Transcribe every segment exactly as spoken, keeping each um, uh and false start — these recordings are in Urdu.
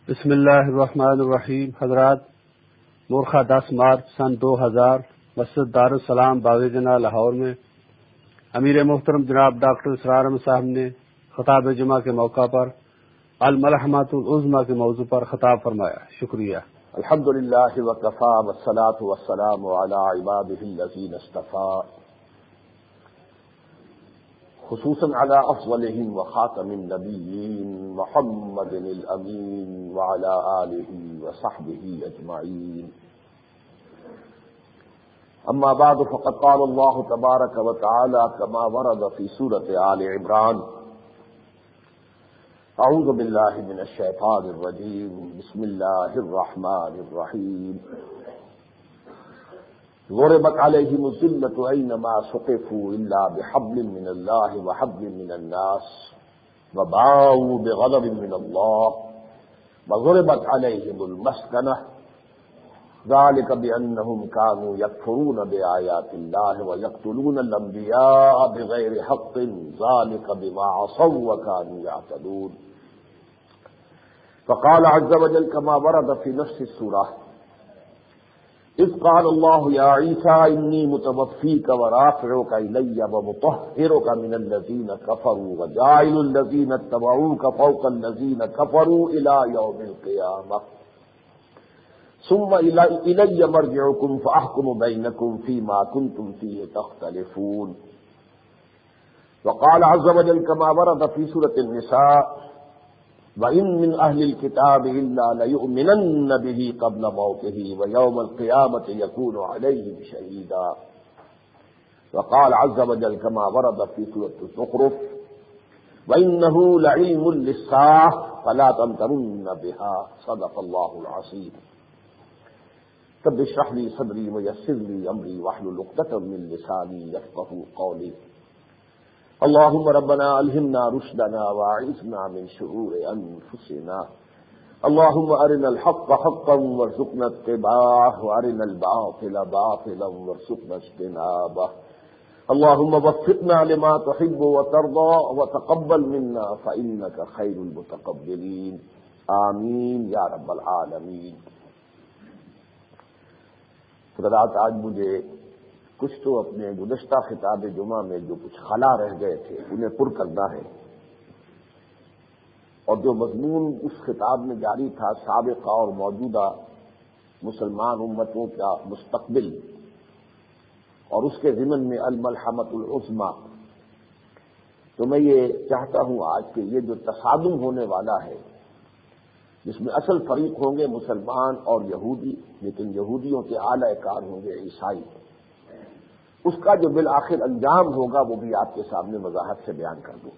بسم اللہ الرحمن الرحیم۔ حضرات، مورخہ دس مارچ سن دو ہزار مسجد دارالسلام باغ جناح لاہور میں امیر محترم جناب ڈاکٹر اسرار احمد صاحب نے خطاب جمعہ کے موقع پر الملحمۃ العظمیٰ کے موضوع پر خطاب فرمایا۔ شکریہ۔ الحمد للہ وکفیٰ والصلاۃ والسلام علی عبادہ الذین اصطفیٰ، خصوصاً علی افضلہم وخاتم النبیین محمد الامین وعلی آلہ وصحبہ اجمعین۔ اما بعد فقد قال اللہ تبارک وتعالی کما ورد فی سورۃ آل عمران، اعوذ باللہ من الشیطان الرجیم، بسم اللہ الرحمن الرحیم۔ ضربت علیہم الذلۃ اینما ثقفوا الا بحبل من اللہ وحبل من الناس وباؤوا بغضب من اللہ وضربت علیہم المسکنہ ذلك بأنهم كانوا يكفرون بآيات الله ويقتلون الأنبياء بغير حق ذلك بما عصوا وكانوا يعتدون۔ فقال عز وجل كما ورد في نفس السورة، إذ قال الله يا عيسى إني متوفيك ورافعك إلي ومطهرك من الذين كفروا وجاعل الذين اتبعوك فوق الذين كفروا إلى يوم القيامة ثم إلي مرجعكم فأحكم بينكم فيما كنتم فيه تختلفون۔ وقال عز وجل كما ورد في سورة النساء، وَإِن مِّنْ أَهْلِ الْكِتَابِ إِلَّا لَيُؤْمِنَنَّ بِهِ قَبْلَ مَوْتِهِ وَيَوْمَ الْقِيَامَةِ يَكُونُ عَلَيْهِمْ شَهِيدًا۔ وقال عز وجل كما ورد في سورة الزخرف، وَإِنَّهُ لَعِلْمٌ لِلسَّاعَةِ فَلَا تَمْتَرُنَّ بِهَا صدق الله العظيم۔ رب اشرح لي صدري ويسر لي أمري واحلل عقدة من لساني يفقهوا قولي۔ اللهم ربنا ألهمنا رشدنا واعصمنا من شرور أنفسنا، اللهم أرنا الحق حقا وارزقنا اتباعه وأرنا الباطل باطلا وارزقنا اجتنابه، اللهم وفقنا لما تحب وترضى وتقبل منا فإنك خير المتقبلين، آمین یا رب العالمین۔ حضرات، آج مجھے کچھ تو اپنے گزشتہ خطاب جمعہ میں جو کچھ خلا رہ گئے تھے انہیں پر کرنا ہے، اور جو مضمون اس خطاب میں جاری تھا سابقہ اور موجودہ مسلمان امتوں کا مستقبل، اور اس کے ضمن میں الملحمۃ العظمیٰ، تو میں یہ چاہتا ہوں آج کہ یہ جو تصادم ہونے والا ہے جس میں اصل فریق ہوں گے مسلمان اور یہودی، لیکن یہودیوں کے اعلی کار ہوں گے عیسائی، اس کا جو بالآخر انجام ہوگا وہ بھی آپ کے سامنے وضاحت سے بیان کر دوں۔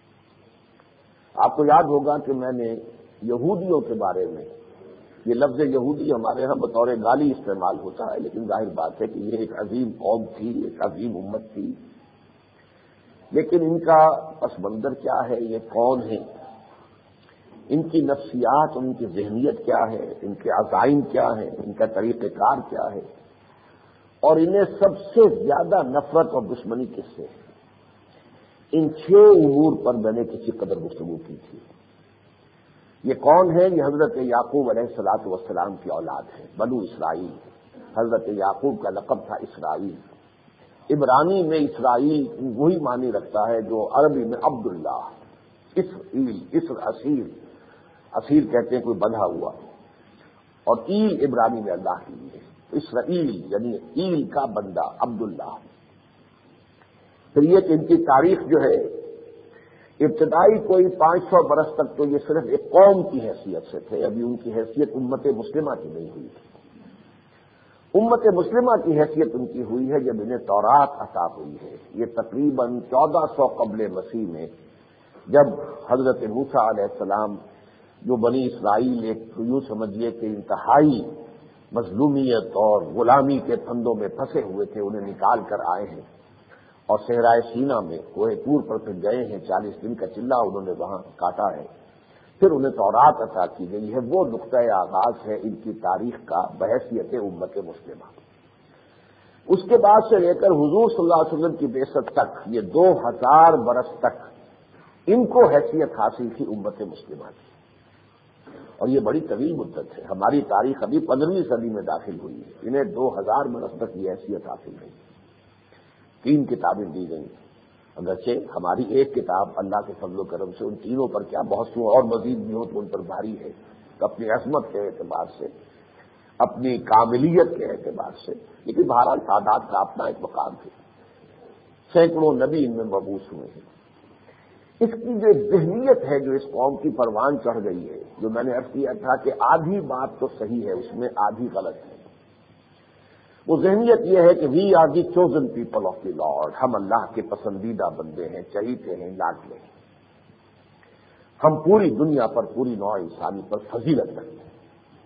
آپ کو یاد ہوگا کہ میں نے یہودیوں کے بارے میں، یہ لفظ یہودی ہمارے ہاں بطور گالی استعمال ہوتا ہے، لیکن ظاہر بات ہے کہ یہ ایک عظیم قوم تھی، ایک عظیم امت تھی، لیکن ان کا پس منظر کیا ہے، یہ کون ہے، ان کی نفسیات، ان کی ذہنیت کیا ہے، ان کے عزائم کیا ہیں، ان کا طریقہ کار کیا ہے، اور انہیں سب سے زیادہ نفرت اور دشمنی کس سے ہے۔ ان چھ امور پر میں نے کسی قدر گفتگو کی تھی۔ یہ کون ہے؟ یہ حضرت یعقوب علیہ الصلوۃ والسلام کی اولاد ہے، بنو اسرائیل۔ حضرت یعقوب کا لقب تھا اسرائیل۔ عبرانی میں اسرائیل وہی معنی رکھتا ہے جو عربی میں عبداللہ، اسرائیل، اسر اسیر، اسیر کہتے ہیں کوئی بندھا ہوا، اور ایل عبرانی میں اللہ کے لیے، اسرائیل یعنی ایل کا بندہ عبداللہ۔ پھر یہ کہ ان کی تاریخ جو ہے ابتدائی کوئی پانچ سو برس تک تو یہ صرف ایک قوم کی حیثیت سے تھے، ابھی ان کی حیثیت امت مسلمہ کی نہیں ہوئی تھی۔ امت مسلمہ کی حیثیت ان کی ہوئی ہے جب انہیں تورات عطا ہوئی ہے۔ یہ تقریباً چودہ سو قبل مسیح میں، جب حضرت موسیٰ علیہ السلام، جو بنی اسرائیل ایک یوں سمجھیے کہ انتہائی مظلومیت اور غلامی کے پھندوں میں پھنسے ہوئے تھے، انہیں نکال کر آئے ہیں، اور صحرائے سینا میں کوہ طور پر پھر گئے ہیں، چالیس دن کا چلہ انہوں نے وہاں کاٹا ہے، پھر انہیں تورات عطا کی گئی ہے۔ وہ نقطۂ آغاز ہے ان کی تاریخ کا بحیثیت امت مسلمہ۔ اس کے بعد سے لے کر حضور صلی اللہ علیہ وسلم کی بعثت تک، یہ دو ہزار برس تک ان کو حیثیت حاصل تھی امت مسلمہ کی، اور یہ بڑی طویل مدت ہے. ہماری تاریخ ابھی پندرہویں صدی میں داخل ہوئی ہے. انہیں دو ہزار برس تک یہ حیثیت حاصل نہیں. تین کتابیں دی گئیں، اگرچہ ہماری ایک کتاب اللہ کے فضل و کرم سے ان تینوں پر کیا بہت سو اور مزید بھی ہو تو ان پر بھاری ہے، اپنی عظمت کے اعتبار سے، اپنی کاملیت کے اعتبار سے، لیکن بہرحال تعداد کا اپنا ایک مقام ہے. سینکڑوں نبی ان میں مبعوث ہوئے ہیں. اس کی جو ذہنیت ہے جو اس قوم کی پروان چڑھ گئی ہے، جو میں نے عرض کیا تھا کہ آدھی بات تو صحیح ہے، اس میں آدھی غلط ہے. وہ ذہنیت یہ ہے کہ we are the chosen people of the Lord, ہم اللہ کے پسندیدہ بندے ہیں، چہیتے ہیں، لاڈلے ہیں. ہم پوری دنیا پر، پوری نوع انسانی پر فضیلت رکھتے ہیں.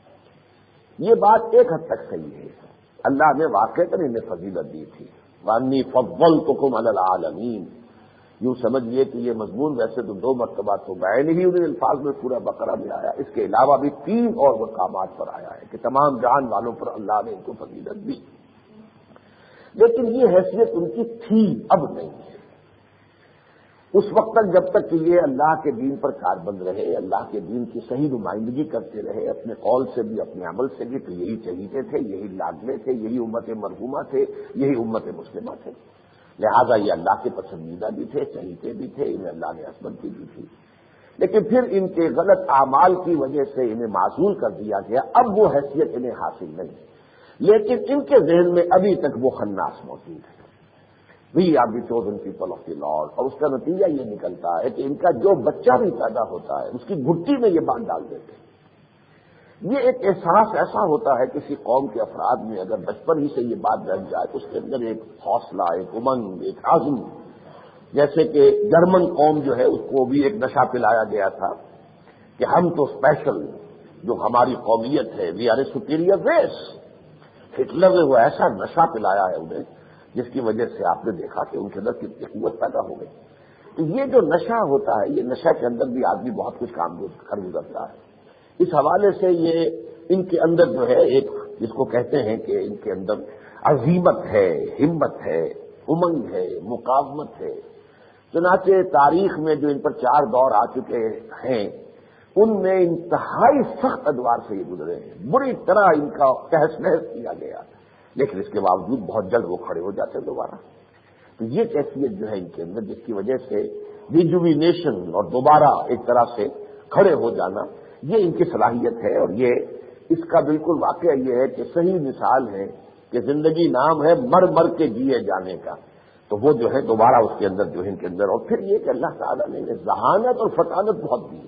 یہ بات ایک حد تک صحیح ہے. اللہ نے واقعتاً انہیں فضیلت دی تھی. وانی فضلتکم علی العالمین. یوں سمجھیے کہ یہ مضمون ویسے تو دو مرتبہ تو بیان ہی انہیں الفاظ میں پورا بقرہ میں آیا، اس کے علاوہ بھی تین اور مقامات پر آیا ہے کہ تمام جہان والوں پر اللہ نے ان کو فضیلت دی. لیکن یہ حیثیت ان کی تھی، اب نہیں ہے. اس وقت تک جب تک کہ یہ اللہ کے دین پر کاربند رہے، اللہ کے دین کی صحیح نمائندگی کرتے رہے، اپنے قول سے بھی اپنے عمل سے بھی، تو یہی چہیتے تھے، یہی لاڈلے تھے، یہی امت مرحومہ تھے، یہی امت مسلمہ تھے. لہذا یہ اللہ کے پسندیدہ بھی تھے، چہیتے بھی تھے، انہیں اللہ نے عصمت بھی دی تھی. لیکن پھر ان کے غلط اعمال کی وجہ سے انہیں معزول کر دیا گیا. اب وہ حیثیت انہیں حاصل نہیں، لیکن ان کے ذہن میں ابھی تک وہ خناس موجود ہے. We are the chosen people of the Lord. اور اس کا نتیجہ یہ نکلتا ہے کہ ان کا جو بچہ بھی پیدا ہوتا ہے اس کی گھٹی میں یہ بات ڈال دیتے ہیں. یہ ایک احساس ایسا ہوتا ہے کسی قوم کے افراد میں، اگر بچپن ہی سے یہ بات رہ جائے تو اس کے اندر ایک حوصلہ، ایک امنگ، ایک عزم. جیسے کہ جرمن قوم جو ہے اس کو بھی ایک نشہ پلایا گیا تھا کہ ہم تو اسپیشل، جو ہماری قومیت ہے، we are a superior race. Hitler نے وہ ایسا نشہ پلایا ہے انہیں جس کی وجہ سے آپ نے دیکھا کہ ان کے اندر کتنی قوت پیدا ہو گئی. تو یہ جو نشہ ہوتا ہے، یہ نشہ کے اندر بھی آدمی بہت کچھ کام کر گزرتا ہے. اس حوالے سے یہ ان کے اندر جو ہے ایک جس کو کہتے ہیں کہ ان کے اندر عزیمت ہے، ہمت ہے، امنگ ہے، مقاومت ہے. چنانچہ تاریخ میں جو ان پر چار دور آ چکے ہیں ان میں انتہائی سخت ادوار سے یہ گزرے ہیں. بری طرح ان کا تہس نہس کیا گیا، لیکن اس کے باوجود بہت جلد وہ کھڑے ہو جاتے ہیں دوبارہ. تو یہ کیفیت جو ہے ان کے اندر، جس کی وجہ سے ریجوینیشن اور دوبارہ ایک طرح سے کھڑے ہو جانا، یہ ان کی صلاحیت ہے. اور یہ اس کا بالکل واقعہ یہ ہے کہ صحیح مثال ہے کہ زندگی نام ہے مر مر کے جیے جانے کا. تو وہ جو ہے دوبارہ اس کے اندر جو ہے ان کے اندر. اور پھر یہ کہ اللہ تعالیٰ نے ذہانت اور فطانت بہت دی ہے.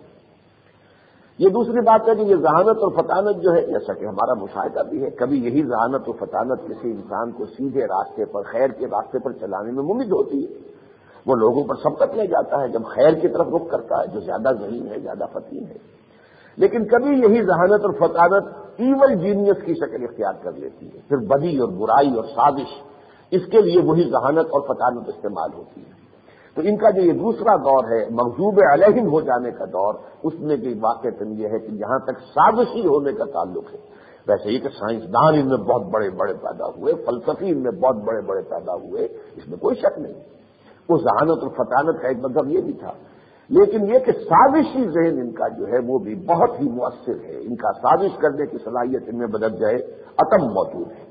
یہ دوسری بات ہے کہ یہ ذہانت اور فطانت جو ہے، جیسا کہ ہمارا مشاہدہ بھی ہے، کبھی یہی ذہانت اور فطانت کسی انسان کو سیدھے راستے پر، خیر کے راستے پر چلانے میں ممید ہوتی ہے. وہ لوگوں پر سبقت لے جاتا ہے جب خیر کی طرف رخ کرتا ہے، جو زیادہ ذہین ہے، زیادہ فطین ہے. لیکن کبھی یہی ذہانت اور فطانت ایول جینیس کی شکل اختیار کر لیتی ہے. پھر بدی اور برائی اور سازش، اس کے لیے وہی ذہانت اور فطانت استعمال ہوتی ہے. تو ان کا جو یہ دوسرا دور ہے مغضوب علیہم ہو جانے کا دور، اس میں بھی واقعہ یہ ہے کہ جہاں تک سازشی ہونے کا تعلق ہے، ویسے ہی کہ سائنسدان ان میں بہت بڑے بڑے پیدا ہوئے، فلسفی ان میں بہت بڑے بڑے پیدا ہوئے، اس میں کوئی شک نہیں. وہ ذہانت اور فطانت کا ایک مطلب یہ بھی تھا. لیکن یہ کہ سازشی ذہن ان کا جو ہے وہ بھی بہت ہی مؤثر ہے. ان کا سازش کرنے کی صلاحیت ان میں بدل جائے عتم موجود ہے.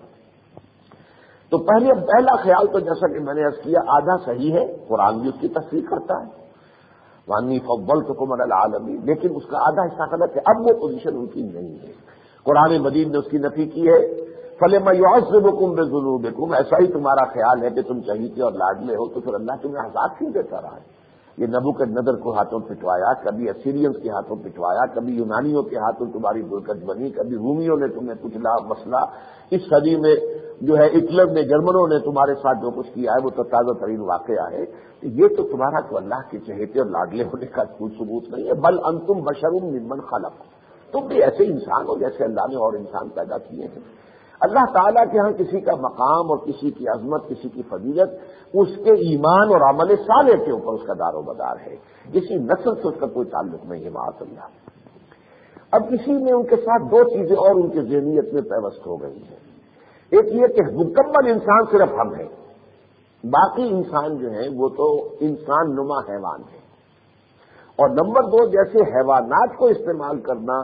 تو پہلے پہلا خیال تو جیسا کہ میں نے عرض کیا آدھا صحیح ہے، قرآن بھی اس کی تصدیق کرتا ہے، وانی فضلتکم علی العالمین. لیکن اس کا آدھا حصہ غلط ہے. اب وہ پوزیشن ان کی نہیں ہے. قرآن مجید نے اس کی نفی کی ہے. فلما یعذبکم بذنوبکم، ایسا ہی تمہارا خیال ہے کہ تم چہیتے اور لاڈلے ہو تو پھر اللہ تمہیں عذاب کیوں دیتا رہا ہے؟ یہ نبوکدنضر کو ہاتھوں پٹوایا، کبھی اسیرینز کے ہاتھوں پٹوایا، کبھی یونانیوں کے ہاتھوں تمہاری برکت بنی، کبھی رومیوں نے تمہیں کچلا مسئلہ. اس صدی میں جو ہے ہٹلر نے، جرمنوں نے تمہارے ساتھ جو کچھ کیا ہے وہ تو تازہ ترین واقعہ ہے. یہ تو تمہارا تو اللہ کے چہیتے اور لاڈلے ہونے کا کوئی ثبوت نہیں ہے. بل انتم بشر ممن خلق، تم بھی ایسے انسان ہو جیسے اللہ نے اور انسان پیدا کیے ہیں. اللہ تعالیٰ کے ہاں کسی کا مقام اور کسی کی عظمت، کسی کی فضیلت اس کے ایمان اور عمل صالح کے اوپر اس کا دار و مدار ہے. کسی نسل سے اس کا کوئی تعلق نہیں ہے معاذ اللہ. اب اسی میں ان کے ساتھ دو چیزیں اور ان کی ذہنیت میں پیوست ہو گئی ہیں. ایک یہ کہ مکمل انسان صرف ہم ہیں، باقی انسان جو ہیں وہ تو انسان نما حیوان ہے. اور نمبر دو، جیسے حیوانات کو استعمال کرنا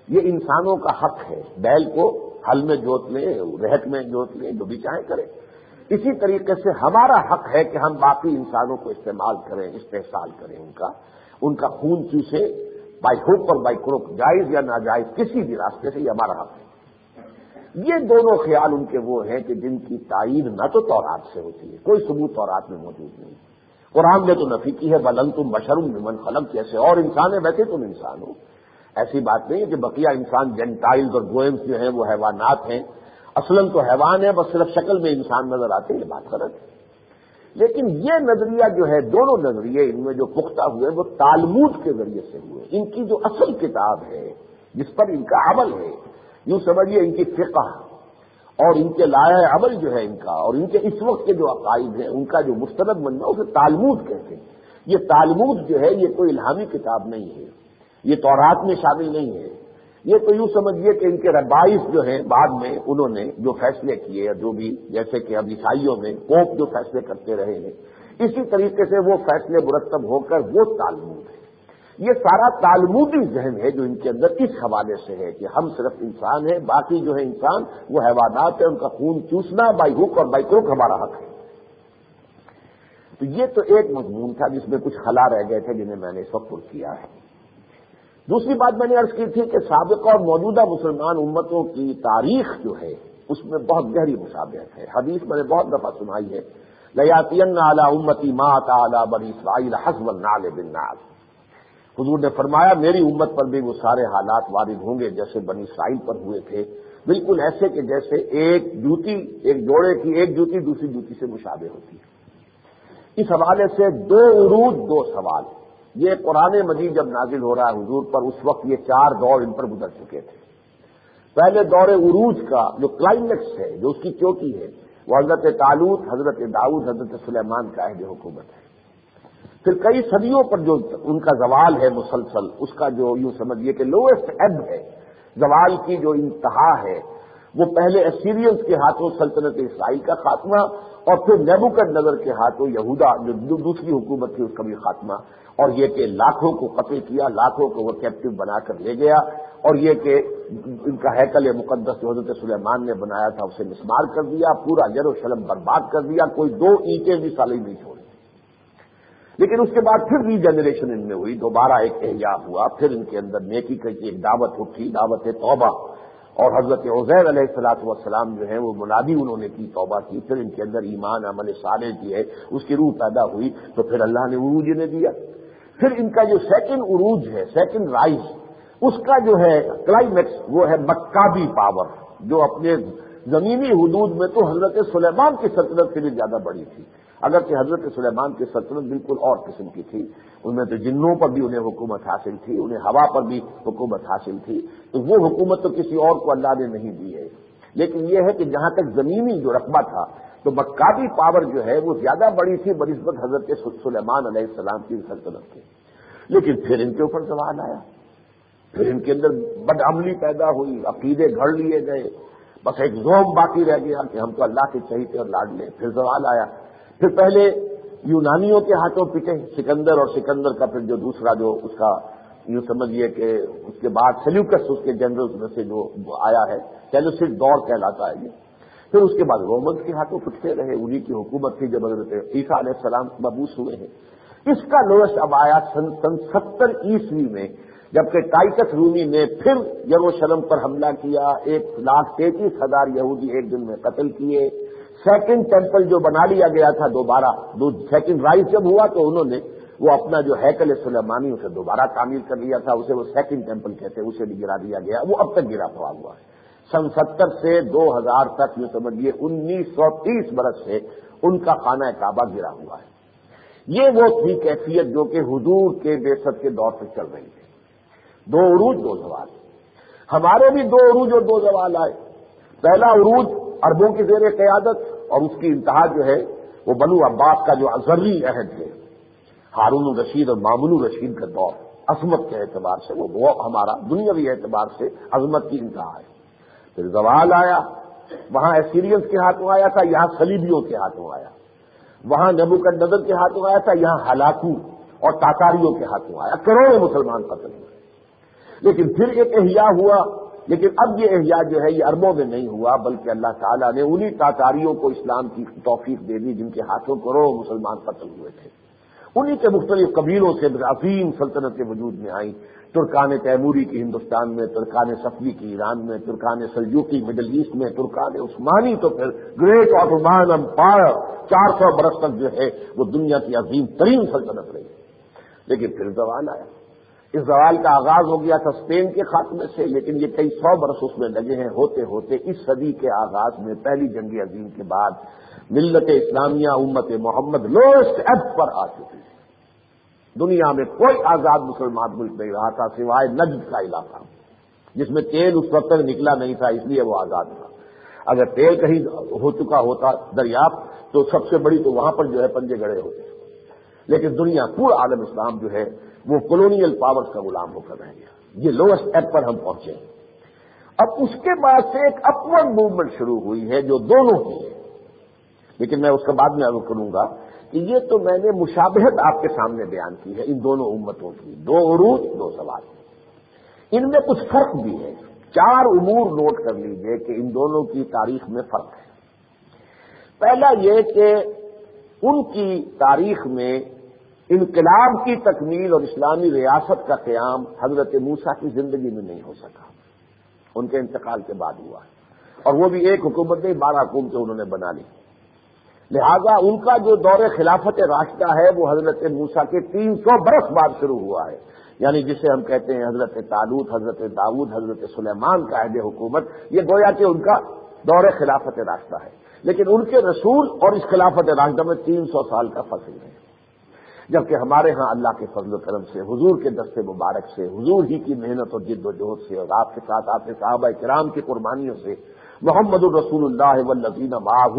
یہ انسانوں کا حق ہے، بیل کو ہل میں جوت لیں، رہٹ میں جوت لیں، جو بھی چاہیں کریں۔ اسی طریقے سے ہمارا حق ہے کہ ہم باقی انسانوں کو استعمال کریں، استحصال کریں، ان کا ان کا خون چوسیں، بائی ہوک اور بائی کروک، جائز یا ناجائز کسی بھی راستے سے، یہ ہمارا حق ہے۔ یہ دونوں خیال ان کے وہ ہیں کہ جن کی تائید نہ تو تورات سے ہوتی ہے، کوئی ثبوت تورات میں موجود نہیں، قرآن نے تو نفی کی ہے، بل انتم بشر ممن خلق، جیسے اور انسان ہے ویسے تم انسان ہو۔ ایسی بات نہیں ہے کہ بقیہ انسان جینٹائلز اور گوئمز جو ہیں وہ حیوانات ہیں، اصلاً تو حیوان ہے، بس صرف شکل میں انسان نظر آتے ہیں، یہ بات غلط ہے۔ لیکن یہ نظریہ جو ہے، دونوں نظریے ان میں جو پختہ ہوئے وہ تالمود کے ذریعے سے ہوئے۔ ان کی جو اصل کتاب ہے جس پر ان کا عمل ہے، یوں سمجھیے ان کی فقہ اور ان کے لائحہ عمل جو ہے ان کا، اور ان کے اس وقت کے جو عقائد ہیں ان کا جو مستند بننا، اسے تالمود کہتے ہیں۔ یہ تالمود جو ہے یہ کوئی الہامی کتاب نہیں ہے، یہ تورات میں شامل نہیں ہے۔ یہ تو یوں سمجھیے کہ ان کے ربائس جو ہیں بعد میں انہوں نے جو فیصلے کیے یا جو بھی، جیسے کہ اب عیسائیوں میں پوپ جو فیصلے کرتے رہے ہیں، اسی طریقے سے وہ فیصلے مرتب ہو کر وہ تالمود ہے۔ یہ سارا تالمودی ذہن ہے جو ان کے اندر اس حوالے سے ہے کہ ہم صرف انسان ہیں، باقی جو ہے انسان وہ حیوانات ہیں، ان کا خون چوسنا بائی ہوک اور بائی کروک ہمارا حق ہے۔ تو یہ تو ایک مضمون تھا جس میں کچھ خلا رہ گئے تھے جنہیں میں نے اس وقت پر کیا ہے۔ دوسری بات میں نے عرض کی تھی کہ سابقہ اور موجودہ مسلمان امتوں کی تاریخ جو ہے اس میں بہت گہری مشابہت ہے۔ حدیث میں نے بہت دفعہ سنائی ہے، لَيَأْتِيَنَّ عَلَىٰ أُمَّتِي مَا أَتَىٰ عَلَىٰ بَنِي إِسْرَائِيلَ حَسْبَ النَّعْلِ بِالنَّعْلِ۔ حضور نے فرمایا میری امت پر بھی وہ سارے حالات وارد ہوں گے جیسے بنی اسرائیل پر ہوئے تھے، بالکل ایسے کہ جیسے ایک جوتی، ایک جوڑے کی ایک جوتی دوسری جوتی سے مشابہ ہوتی ہے۔ اس حوالے سے دو عروج دو سوال۔ یہ قرآن مجید جب نازل ہو رہا ہے حضور پر، اس وقت یہ چار دور ان پر گزر چکے تھے۔ پہلے دور عروج کا جو کلائمیکس ہے، جو اس کی چوٹی ہے، وہ حضرت طالوت، حضرت داؤد، حضرت سلیمان کا عہد حکومت ہے۔ پھر کئی صدیوں پر جو ان کا زوال ہے مسلسل، اس کا جو یوں سمجھیے کہ لوئسٹ ایب ہے، زوال کی جو انتہا ہے، وہ پہلے اسیرینز کے ہاتھوں سلطنت اسرائیل کا خاتمہ، اور پھر نیبوکڈنیزر کے ہاتھوں یہودا جو دوسری حکومت تھی اس کا بھی خاتمہ، اور یہ کہ لاکھوں کو قتل کیا، لاکھوں کو وہ کیپٹو بنا کر لے گیا، اور یہ کہ ان کا ہیکل مقدس جو حضرت سلیمان نے بنایا تھا اسے مسمار کر دیا، پورا یروشلم برباد کر دیا، کوئی دو اینٹیں بھی سالی نہیں چھوڑی۔ لیکن اس کے بعد پھر ری جنریشن ان میں ہوئی، دوبارہ ایک احیاء ہوا، پھر ان کے اندر نیکی کی ایک دعوت اٹھی، دعوت توبہ، اور حضرت عزیر علیہ الصلوۃ والسلام جو ہیں وہ منادی انہوں نے کی، توبہ کی، پھر ان کے اندر ایمان عمل صالح کی ہے، اس کی روح پیدا ہوئی، تو پھر اللہ نے عروج انہیں دیا۔ پھر ان کا جو سیکنڈ عروج ہے، سیکنڈ رائز، اس کا جو ہے کلائمیکس وہ ہے مکابی پاور، جو اپنے زمینی حدود میں تو حضرت سلیمان کی سلطنت سے بھی زیادہ بڑی تھی، اگرچہ حضرت سلیمان کی سلطنت بالکل اور قسم کی تھی، ان میں تو جنوں پر بھی انہیں حکومت حاصل تھی، انہیں ہوا پر بھی حکومت حاصل تھی، تو وہ حکومت تو کسی اور کو اللہ نے نہیں دی ہے۔ لیکن یہ ہے کہ جہاں تک زمینی جو رقبہ تھا تو مکابی پاور جو ہے وہ زیادہ بڑی تھی بنسبت حضرت سلیمان علیہ السلام کی سلطنت کی۔ لیکن پھر ان کے اوپر زوال آیا، پھر ان کے اندر بد عملی پیدا ہوئی، عقیدے گھڑ لیے گئے، بس ایک زوم باقی رہ گیا کہ ہم تو اللہ کے چہیتے اور لاڈلے۔ پھر زوال آیا، پھر پہلے یونانیوں کے ہاتھوں پٹے سکندر، اور سکندر کا پھر جو دوسرا جو اس کا یوں سمجھیے کہ اس کے بعد سیلیوکس اس کے جنرل میں سے جو آیا ہے، سیلوسڈ دور کہلاتا ہے یہ۔ پھر اس کے بعد رومنس کے ہاتھوں پٹتے رہے، انہی کی حکومت تھی جب حضرت عیسیٰ علیہ السلام مبعوث ہوئے ہیں۔ اس کا لوئسٹ اب آیا سن سن ستر عیسوی میں، جبکہ ٹائٹس رومی نے پھر یروشلم پر حملہ کیا، ایک لاکھ تینتیس ہزار یہودی ایک دن میں قتل کیے۔ سیکنڈ ٹیمپل جو بنا لیا گیا تھا دوبارہ، دو سیکنڈ رائز جب ہوا تو انہوں نے وہ اپنا جو ہیکل سلیمانی اسے دوبارہ تعمیر کر لیا تھا، اسے وہ سیکنڈ ٹیمپل کہتے ہیں، اسے بھی گرا دیا گیا، وہ اب تک گرا پڑا ہوا ہے۔ سن ستر سے دو ہزار تک یہ سمجھیے انیس سو تیس برس سے ان کا خانہ کعبہ گرا ہوا ہے۔ یہ وہ تھی کیفیت جو کہ حضور کے بعثت کے دور سے چل رہی تھی۔ دو عروج دو زوال، ہمارے بھی دو عروج اور دو زوال آئے۔ پہلا عروج عربوں کی زیر قیادت، اور اس کی انتہا جو ہے وہ بنو عباس کا جو ازری عہد ہے، ہارون الرشید اور مامون الرشید کا دور، عظمت کے اعتبار سے وہ وہ ہمارا دنیاوی اعتبار سے عظمت کی انتہا ہے۔ پھر زوال آیا، وہاں ایسیرینز کے ہاتھوں آیا تھا، یہاں صلیبیوں کے ہاتھوں آیا، وہاں نیبوکڈنیزر کے ہاتھوں آیا تھا، یہاں ہلاکو اور تاتاریوں کے ہاتھوں آیا، کروڑوں مسلمان قتل ہوئے۔ لیکن پھر ایک احیاء ہوا، لیکن اب یہ احیاء جو ہے یہ اربوں میں نہیں ہوا، بلکہ اللہ تعالیٰ نے انہی تاتاریوں کو اسلام کی توفیق دے دی جن کے ہاتھوں کروڑوں مسلمان قتل ہوئے تھے، انہی کے مختلف قبیلوں سے عظیم سلطنتیں وجود میں آئیں، ترکان تیموری کی ہندوستان میں، ترکان صفوی کی ایران میں، ترکان سلجوقی مڈل ایسٹ میں، ترکان عثمانی تو پھر گریٹ آٹومان امپائر چار سو برس تک جو ہے وہ دنیا کی عظیم ترین سلطنت رہی، لیکن پھر زوال آیا۔ اس زوال کا آغاز ہو گیا تھا اسپین کے خاتمے سے، لیکن یہ کئی سو برس اس میں لگے ہیں، ہوتے ہوتے اس صدی کے آغاز میں پہلی جنگ عظیم کے بعد ملت اسلامیہ امت محمد لوسٹ ایب پر آ چکی ہے۔ دنیا میں کوئی آزاد مسلمان ملک نہیں رہا تھا سوائے نجد کا علاقہ، جس میں تیل اس وقت تک نکلا نہیں تھا، اس لیے وہ آزاد تھا۔ اگر تیل کہیں ہو چکا ہوتا دریافت تو سب سے بڑی تو وہاں پر جو ہے پنجے گڑے ہوتے، لیکن دنیا پورا عالم اسلام جو ہے وہ کولونیل پاورز کا غلام ہو کر رہ گیا۔ یہ لوسٹ ایب پر ہم پہنچے ہیں۔ اب اس کے بعد سے ایک اپورڈ موومنٹ شروع ہوئی ہے جو دونوں کی ہے، لیکن میں اس کے بعد میں عرض کروں گا کہ یہ تو میں نے مشابہت آپ کے سامنے بیان کی ہے ان دونوں امتوں کی، دو عروج دو سوال، ان میں کچھ فرق بھی ہے۔ چار امور نوٹ کر لیجئے کہ ان دونوں کی تاریخ میں فرق ہے۔ پہلا یہ کہ ان کی تاریخ میں انقلاب کی تکمیل اور اسلامی ریاست کا قیام حضرت موسیٰ کی زندگی میں نہیں ہو سکا، ان کے انتقال کے بعد ہوا، اور وہ بھی ایک حکومت نہیں بارہ حکومتیں انہوں نے بنا لی۔ لہذا ان کا جو دور خلافت راشدہ ہے وہ حضرت موسیٰ کے تین سو برس بعد شروع ہوا ہے، یعنی جسے ہم کہتے ہیں حضرت طالوت، حضرت داؤد، حضرت سلیمان کا عہد حکومت، یہ گویا کہ ان کا دور خلافت راشدہ ہے، لیکن ان کے رسول اور اس خلافت راشدہ میں تین سو سال کا فصل ہے، جبکہ ہمارے ہاں اللہ کے فضل و کرم سے، حضور کے دست مبارک سے، حضور ہی کی محنت اور جد و جہد سے، اور آپ کے ساتھ آپ کے صحابہ کرام کی قربانیوں سے، محمد الرسول اللہ والذین معہ،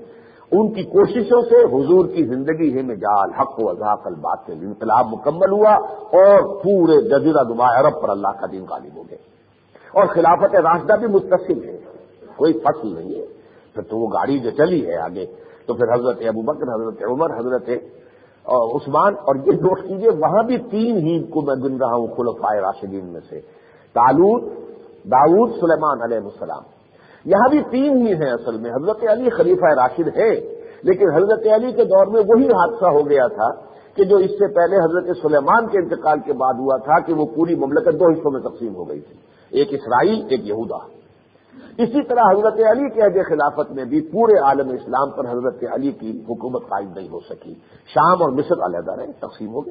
ان کی کوششوں سے حضور کی زندگی ہے مجال حق و ذاق الباطل، انقلاب مکمل ہوا اور پورے جزیرہ نما عرب پر اللہ کا دین غالب ہو گئے، اور خلافت راشدہ بھی متصل ہے، کوئی فصل نہیں ہے۔ پھر تو وہ گاڑی جو چلی ہے آگے تو پھر حضرت ابوبکر، حضرت عمر، حضرت عثمان، اور یہ نوٹ کیجیے وہاں بھی تین ہی کو میں گن رہا ہوں خلفائے راشدین میں سے، طالوت، داؤد، سلیمان علیہ السلام، یہاں بھی تین ہی ہیں اصل میں۔ حضرت علی خلیفہ راشد ہے، لیکن حضرت علی کے دور میں وہی حادثہ ہو گیا تھا کہ جو اس سے پہلے حضرت سلیمان کے انتقال کے بعد ہوا تھا کہ وہ پوری مملکت دو حصوں میں تقسیم ہو گئی تھی، ایک اسرائیل، ایک یہودا۔ اسی طرح حضرت علی کے عہد خلافت میں بھی پورے عالم اسلام پر حضرت علی کی حکومت قائم نہیں ہو سکی، شام اور مصر علیحدہ رہے، تقسیم ہو گئی۔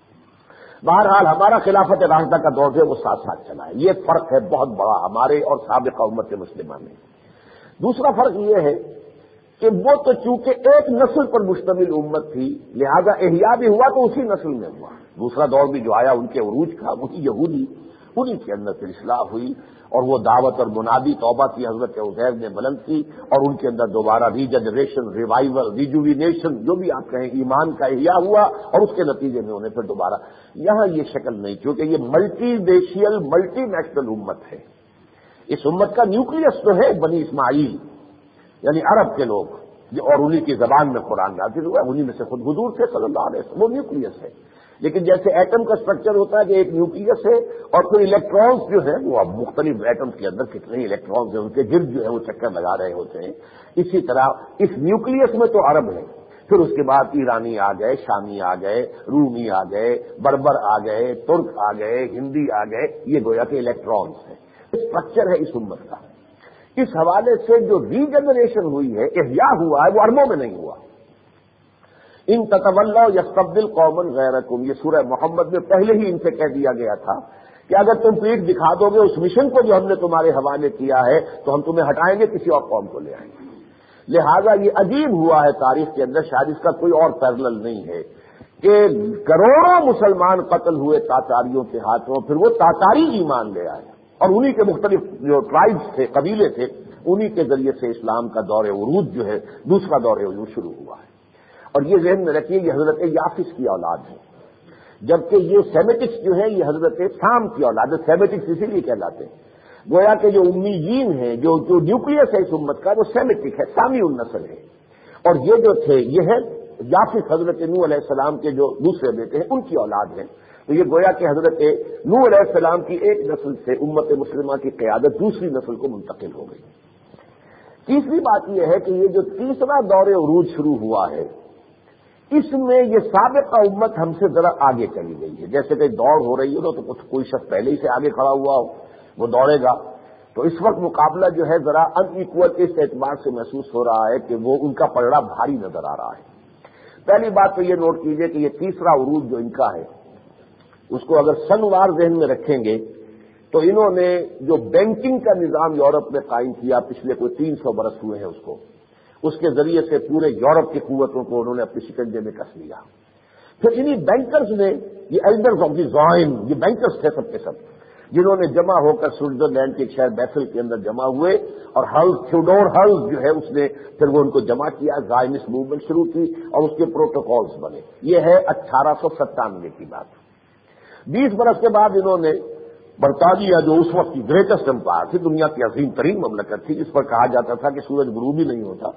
بہرحال ہمارا خلافت راشدہ کا دور جو وہ ساتھ ساتھ چلا ہے، یہ فرق ہے بہت بڑا ہمارے اور سابقہ امت مسلمہ میں۔ دوسرا فرق یہ ہے کہ وہ تو چونکہ ایک نسل پر مشتمل امت تھی، لہذا احیاء بھی ہوا تو اسی نسل میں ہوا۔ دوسرا دور بھی جو آیا ان کے عروج کا، وہی یہودی، انہی کے اندر پھر اصلاح ہوئی، اور وہ دعوت اور منادی توبہ کی حضرت عزیر نے بلند کی، اور ان کے اندر دوبارہ ریجنریشن، ریوائول، ریجوینیشن، جو بھی آپ کہیں، ایمان کا احیاء ہوا، اور اس کے نتیجے میں انہیں پھر دوبارہ یہاں یہ شکل نہیں، کیونکہ یہ ملٹی ریشیل، ملٹی نیشنل امت ہے۔ اس امت کا نیوکلیس تو ہے بنی اسماعیل، یعنی عرب کے لوگ، اور انہی کی زبان میں قرآن نازل ہوا، انہی میں سے خود حضور تھے صلی اللہ علیہ وسلم، وہ نیوکلیس ہے۔ لیکن جیسے ایٹم کا اسٹرکچر ہوتا ہے کہ ایک نیوکلیس ہے اور پھر الیکٹرانز جو ہیں وہ اب مختلف ایٹمز کے اندر کتنے الیکٹرانز ہیں ان کے گرد جو ہے وہ چکر لگا رہے ہوتے ہیں، اسی طرح اس نیوکلیس میں تو عرب ہے، پھر اس کے بعد ایرانی آ گئے، شامی آ گئے، رومی آ گئے، بربر آ گئے، ترک آ گئے، ہندی آ گئے، یہ گویا کہ الیکٹرانز ہیں، اسٹرکچر ہے اس امت کا۔ اس حوالے سے جو ری جنریشن ہوئی ہے، احیاء ہوا ہے، وہ عربوں میں نہیں ہوا۔ ان تتولوا یستبدل قوما غیرکم، یہ سورہ محمد میں پہلے ہی ان سے کہہ دیا گیا تھا کہ اگر تم پیٹھ دکھا دو گے اس مشن کو جو ہم نے تمہارے حوالے کیا ہے تو ہم تمہیں ہٹائیں گے، کسی اور قوم کو لے آئیں گے۔ لہذا یہ عجیب ہوا ہے تاریخ کے اندر، شاید اس کا کوئی اور پیرلل نہیں ہے کہ کروڑوں مسلمان قتل ہوئے تاتاریوں کے ہاتھوں، پھر وہ تاتاری ایمان لے آئے، اور انہی کے مختلف جو ٹرائبز تھے، قبیلے تھے، انہی کے ذریعے سے اسلام کا دور عروج جو ہے، دوسرا دور عروج شروع ہوا ہے۔ اور یہ ذہن میں رکھیے یہ حضرت یافس کی اولاد ہے، جبکہ یہ سیمیٹکس جو ہے یہ حضرت سام کی اولاد ہے۔ سیمیٹکس اسی لیے کہلاتے ہیں، گویا کہ جو امیین ہیں، جو جو نیوکلیس ہے اس امت کا، وہ سیمیٹک ہے، سامی النسل ہے، اور یہ جو تھے یہ ہے یافس حضرت نوح علیہ السلام کے جو دوسرے بیٹے ہیں ان کی اولاد ہیں۔ تو یہ گویا کہ حضرت نوح علیہ السلام کی ایک نسل سے امت مسلمہ کی قیادت دوسری نسل کو منتقل ہو گئی۔ تیسری بات یہ ہے کہ یہ جو تیسرا دور عروج شروع ہوا ہے، اس میں یہ سابقہ امت ہم سے ذرا آگے چلی گئی ہے۔ جیسے کہ دوڑ ہو رہی ہو تو کچھ کوئی شخص پہلے ہی سے آگے کھڑا ہوا ہو، وہ دوڑے گا، تو اس وقت مقابلہ جو ہے ذرا ان ایکول اس اعتبار سے محسوس ہو رہا ہے کہ وہ ان کا پلڑا بھاری نظر آ رہا ہے۔ پہلی بات تو یہ نوٹ کیجئے کہ یہ تیسرا عروج جو ان کا ہے، اس کو اگر سنوار ذہن میں رکھیں گے تو انہوں نے جو بینکنگ کا نظام یورپ میں قائم کیا پچھلے کوئی تین سو برس ہوئے ہیں، اس کو اس کے ذریعے سے پورے یورپ کی قوتوں کو انہوں نے اپنے شکنجے میں کس لیا۔ پھر انہی بینکرز نے، یہ ایلڈرز آف دی زائن، یہ بینکرز تھے سب کے سب، جنہوں نے جمع ہو کر سوئٹزرلینڈ کے ایک شہر بیسل کے اندر جمع ہوئے، اور ہلز تھیوڈور ہلز جو ہے اس نے پھر وہ ان کو جمع کیا، زائنسٹ موومنٹ شروع کی اور اس کے پروٹوکولز بنے۔ یہ ہے اٹھارہ سو ستانوے کی بات۔ بیس برس کے بعد انہوں نے برطانیہ، جو اس وقت کی گریٹسٹ امپائر تھی، دنیا کی عظیم ترین مملکت تھی، جس پر کہا جاتا تھا کہ سورج غروب ہی نہیں ہوتا،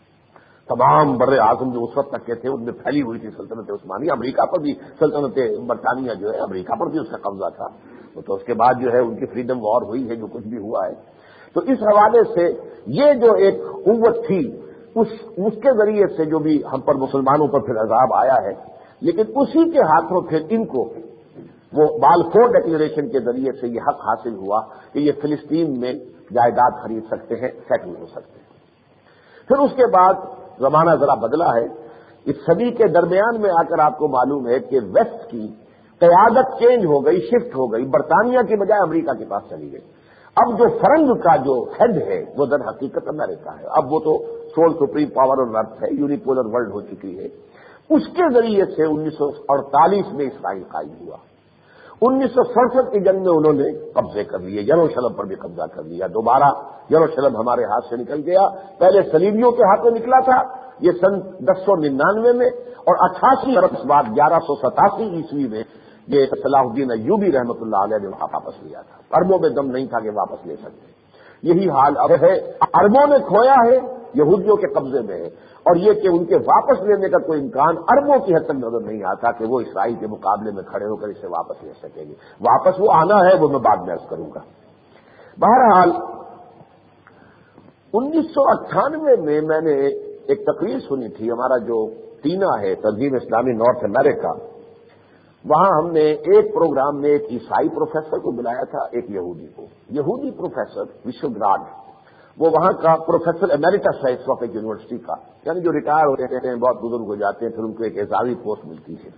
تمام بر اعظم جو اس وقت تک کے تھے ان میں پھیلی ہوئی تھی سلطنت عثمانیہ، امریکہ پر بھی سلطنت برطانیہ جو ہے امریکہ پر بھی اس کا قبضہ تھا، تو اس کے بعد جو ہے ان کی فریڈم وار ہوئی ہے، جو کچھ بھی ہوا ہے۔ تو اس حوالے سے یہ جو ایک قوت تھی، اس اس کے ذریعے سے جو بھی ہم پر مسلمانوں پر پھر عذاب آیا ہے، لیکن اسی کے ہاتھوں پھر ان کو وہ بالفور ڈکلیریشن کے ذریعے سے یہ حق حاصل ہوا کہ یہ فلسطین میں جائیداد خرید سکتے ہیں، سیٹل ہو سکتے ہیں۔ پھر اس کے بعد زمانہ ذرا بدلا ہے۔ اس صدی کے درمیان میں آ کر آپ کو معلوم ہے کہ ویسٹ کی قیادت چینج ہو گئی، شفٹ ہو گئی، برطانیہ کی بجائے امریکہ کے پاس چلی گئی۔ اب جو فرنگ کا جو ہیڈ ہے وہ در حقیقت امریکہ ہے۔ اب وہ تو sole supreme power on earth ہے، یونیپولر ورلڈ ہو چکی ہے۔ اس کے ذریعے سے انیس سو اڑتالیس میں اسرائیل قائم ہوا۔ انیس سو سڑسٹھ کی جنگ میں انہوں نے قبضے کر لیے، یروشلم پر بھی قبضہ کر لیا۔ دوبارہ یروشلم ہمارے ہاتھ سے نکل گیا، پہلے صلیبیوں کے ہاتھوں نکلا تھا، یہ سن دس سو ننانوے میں، اور اٹھاسی برس بعد گیارہ سو ستاسی عیسوی میں یہ صلاح الدین ایوبی رحمۃ اللہ علیہ نے واپس لیا تھا۔ اربوں میں دم نہیں تھا کہ واپس لے سکتے۔ یہی حال اب ہے، اربوں نے کھویا ہے، یہودیوں کے قبضے میں ہے، اور یہ کہ ان کے واپس لینے کا کوئی امکان اربوں کی حد تک نظر نہیں آتا کہ وہ اسرائیل کے مقابلے میں کھڑے ہو کر اسے واپس لے سکیں گے۔ واپس وہ آنا ہے، وہ میں بعد میں عرض کروں گا۔ بہرحال انیس سو اٹھانوے میں میں نے ایک تقریر سنی تھی، ہمارا جو ٹینا ہے تنظیم اسلامی نارتھ امریکہ، وہاں ہم نے ایک پروگرام میں ایک عیسائی پروفیسر کو بلایا تھا، ایک یہودی کو۔ یہودی پروفیسر وشوگراڈ، وہ وہاں کا پروفیسر ایمیریٹس ہے اس وقت ایک یونیورسٹی کا، یعنی جو ریٹائر ہو جاتے ہیں، بہت بزرگ ہو جاتے ہیں، پھر ان کو ایک اعزازی پوسٹ ملتی ہے۔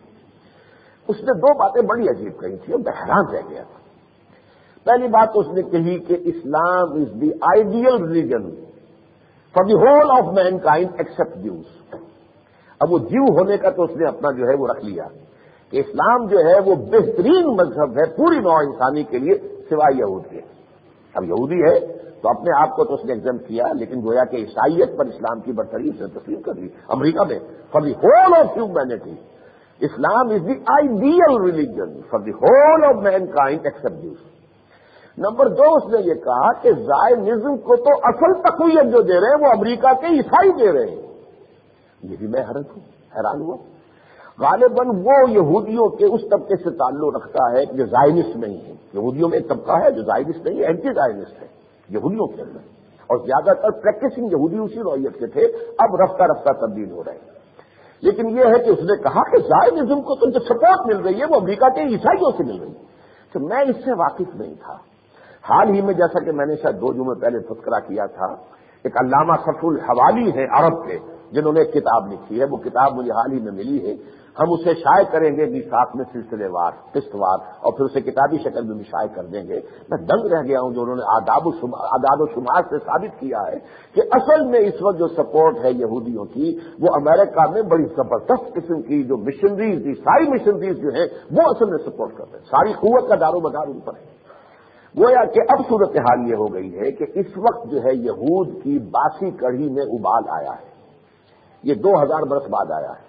اس نے دو باتیں بڑی عجیب کہی تھی اور میں حیران رہ گیا تھا۔ پہلی بات تو اس نے کہی کہ Islam is the ideal religion for the whole of mankind except Jews. اب وہ جیو ہونے کا تو اس نے اپنا جو ہے وہ رکھ لیا کہ اسلام جو ہے وہ بہترین مذہب ہے پوری نوع انسانی کے لیے سوائے یہود کے۔ اب یہودی ہے تو اپنے آپ کو تو اس نے ایگزم کیا، لیکن گویا کہ عیسائیت پر اسلام کی برتری سے تسلیم کر لی۔ امریکہ میں for the whole of humanity Islam is the ideal religion for the whole of mankind except Jews. Number دو، اس نے یہ کہا کہ زائنزم کو تو اصل تقویت جو دے رہے ہیں وہ امریکہ کے عیسائی دے رہے ہیں۔ یہ بھی میں حیران ہوں، حیران ہوا۔ غالباً وہ یہودیوں کے اس طبقے سے تعلق رکھتا ہے جو زائنسٹ نہیں ہے۔ یہودیوں میں ایک طبقہ ہے جو زائنسٹ نہیں ہے، اینٹی زائنسٹ ہے یہودیوں کے اندر، اور زیادہ تر پریکٹسنگ یہودی اسی نوعیت کے تھے، اب رفتہ رفتہ تبدیل ہو رہے ہیں۔ لیکن یہ ہے کہ اس نے کہا کہ زائنزم کو تو جو سپورٹ مل رہی ہے وہ امریکہ کے عیسائیوں سے مل رہی ہے۔ تو میں اس سے واقف نہیں تھا۔ حال ہی میں جیسا کہ میں نے شاید دو جمعے پہلے تذکرہ کیا تھا، ایک علامہ صفو الحوالی ہیں عرب کے، جنہوں نے ایک کتاب لکھی ہے، وہ کتاب مجھے حال ہی میں ملی ہے، ہم اسے شائع کریں گے بھی ساتھ میں سلسلے وار قسط وار، اور پھر اسے کتابی شکل میں بھی شائع کر دیں گے۔ میں دنگ رہ گیا ہوں جو انہوں نے آداب و شمار اعداد و شمار سے ثابت کیا ہے کہ اصل میں اس وقت جو سپورٹ ہے یہودیوں کی وہ امریکہ میں بڑی زبردست قسم کی جو مشنریز، عیسائی مشنریز جو ہیں وہ اصل میں سپورٹ کرتے ہیں، ساری قوت کا دار و مدار ان پر ہے۔ گویا کہ اب صورتحال یہ ہو گئی ہے کہ اس وقت جو ہے یہود کی باسی کڑھی میں ابال آیا ہے، یہ دو ہزار برس بعد آیا ہے۔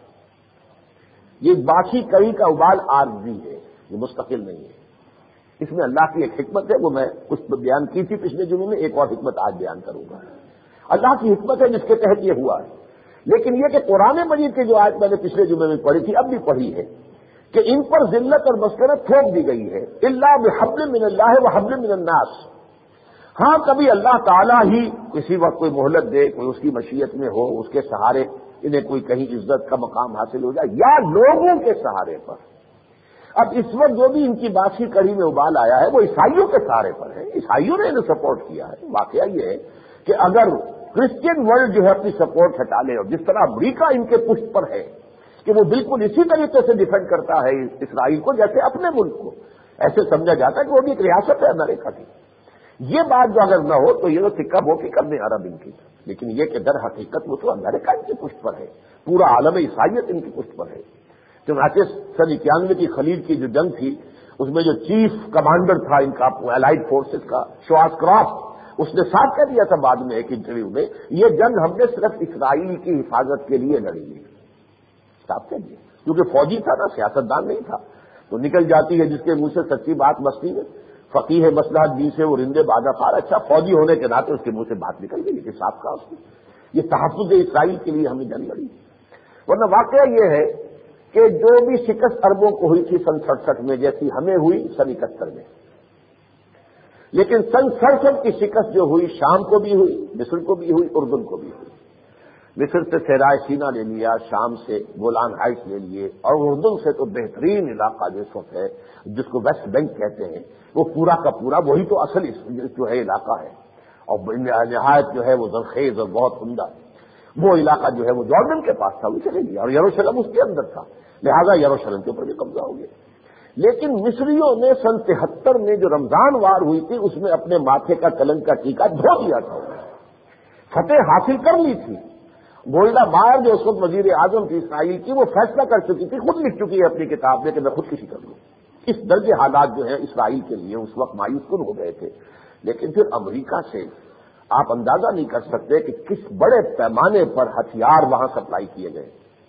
یہ باسی کڑھی کا ابال عارضی ہے، یہ مستقل نہیں ہے۔ اس میں اللہ کی ایک حکمت ہے، وہ میں کچھ بیان کی تھی پچھلے جمعے میں، ایک اور حکمت آج بیان کروں گا۔ اللہ کی حکمت ہے جس کے تحت یہ ہوا ہے، لیکن یہ کہ قرآن مجید کی جو آیت میں نے پچھلے جمعے میں پڑھی تھی اب بھی پڑھی ہے کہ ان پر ذلت اور مسکنت تھوپ دی گئی ہے، الا بحبل من اللہ و حبل من الناس. ہاں کبھی اللہ تعالیٰ ہی کسی وقت کوئی مہلت دے، کوئی اس کی مشیت میں ہو، اس کے سہارے انہیں کوئی کہیں عزت کا مقام حاصل ہو جائے، یا لوگوں کے سہارے پر. اب اس وقت جو بھی ان کی باسی کڑی میں ابال آیا ہے وہ عیسائیوں کے سہارے پر ہے، عیسائیوں نے انہیں سپورٹ کیا ہے. واقعہ یہ ہے کہ اگر کرسچین ورلڈ جو ہے اپنی سپورٹ ہٹا لے، اور جس طرح امریکہ ان کے پشت پر ہے کہ وہ بالکل اسی طریقے سے ڈیفینڈ کرتا ہے اسرائیل کو جیسے اپنے ملک کو، ایسے سمجھا جاتا ہے کہ وہ بھی ایک ریاست ہے امریکہ کی. یہ بات جو اگر نہ ہو تو یہ تو سکہ بو کی کرنے عرب ان کی، لیکن یہ کہ در حقیقت وہ تو امریکہ ان کی پشت پر ہے، پورا عالم عیسائیت ان کی پشت پر ہے. چنانچہ سن اکیانوے کی خلیج کی جو جنگ تھی اس میں جو چیف کمانڈر تھا ان کا الائیڈ فورسز کا، شواس کرافٹ، اس نے صاف کہہ دیا تھا بعد میں ایک انٹرویو میں، یہ جنگ ہم نے صرف اسرائیل کی حفاظت کے لیے لڑی ہے. صاف کہہ دیا، کیونکہ فوجی تھا نا، سیاستدان نہیں تھا. تو نکل جاتی ہے جس کے منہ سے سچی بات مستی میں، فقیہ مصلحت دی سے وہ رندے بادہ خار. اچھا فوجی ہونے کے ناطے اس کے منہ سے بات نکل گئی کہ صاف کہا اس نے، یہ تحفظ اسرائیل کے لیے ہمیں جنگ لڑی. ورنہ واقعہ یہ ہے کہ جو بھی شکست عربوں کو ہوئی تھی سن سڑسٹھ میں، جیسی ہمیں ہوئی سن اکہتر میں، لیکن سن سڑسٹھ کی شکست جو ہوئی شام کو بھی ہوئی، مصر کو بھی ہوئی، اردن کو بھی ہوئی. مصر سے صحرائے سینا لے لیا، شام سے گولان ہائٹس لے لیے، اور اردن سے تو بہترین علاقہ جس وقت ہے جس کو ویسٹ بینک کہتے ہیں، وہ پورا کا پورا وہی تو اصل جو ہے علاقہ ہے، اور نہایت جو ہے وہ زرخیز اور بہت عمدہ. وہ علاقہ جو ہے وہ جارڈن کے پاس تھا، وہ چلے گیا، اور یروشلم اس کے اندر تھا، لہذا یروشلم کے اوپر بھی قبضہ ہو گیا. لیکن مصریوں نے سن تہتر میں جو رمضان وار ہوئی تھی اس میں اپنے ماتھے کا کلنگ کا ٹیکا دھو دیا تھا، فتح حاصل کر لی تھی. گولڈا مائر جو اس وقت وزیر اعظم تھی اسرائیل کی، وہ فیصلہ کر چکی تھی، خود لکھ چکی ہے اپنی کتاب میں کہ میں خود کشی کر لوں. اس درجے حالات جو ہیں اسرائیل کے لیے اس وقت مایوس کن ہو گئے تھے. لیکن پھر امریکہ سے آپ اندازہ نہیں کر سکتے کہ کس بڑے پیمانے پر ہتھیار وہاں سپلائی کیے گئے.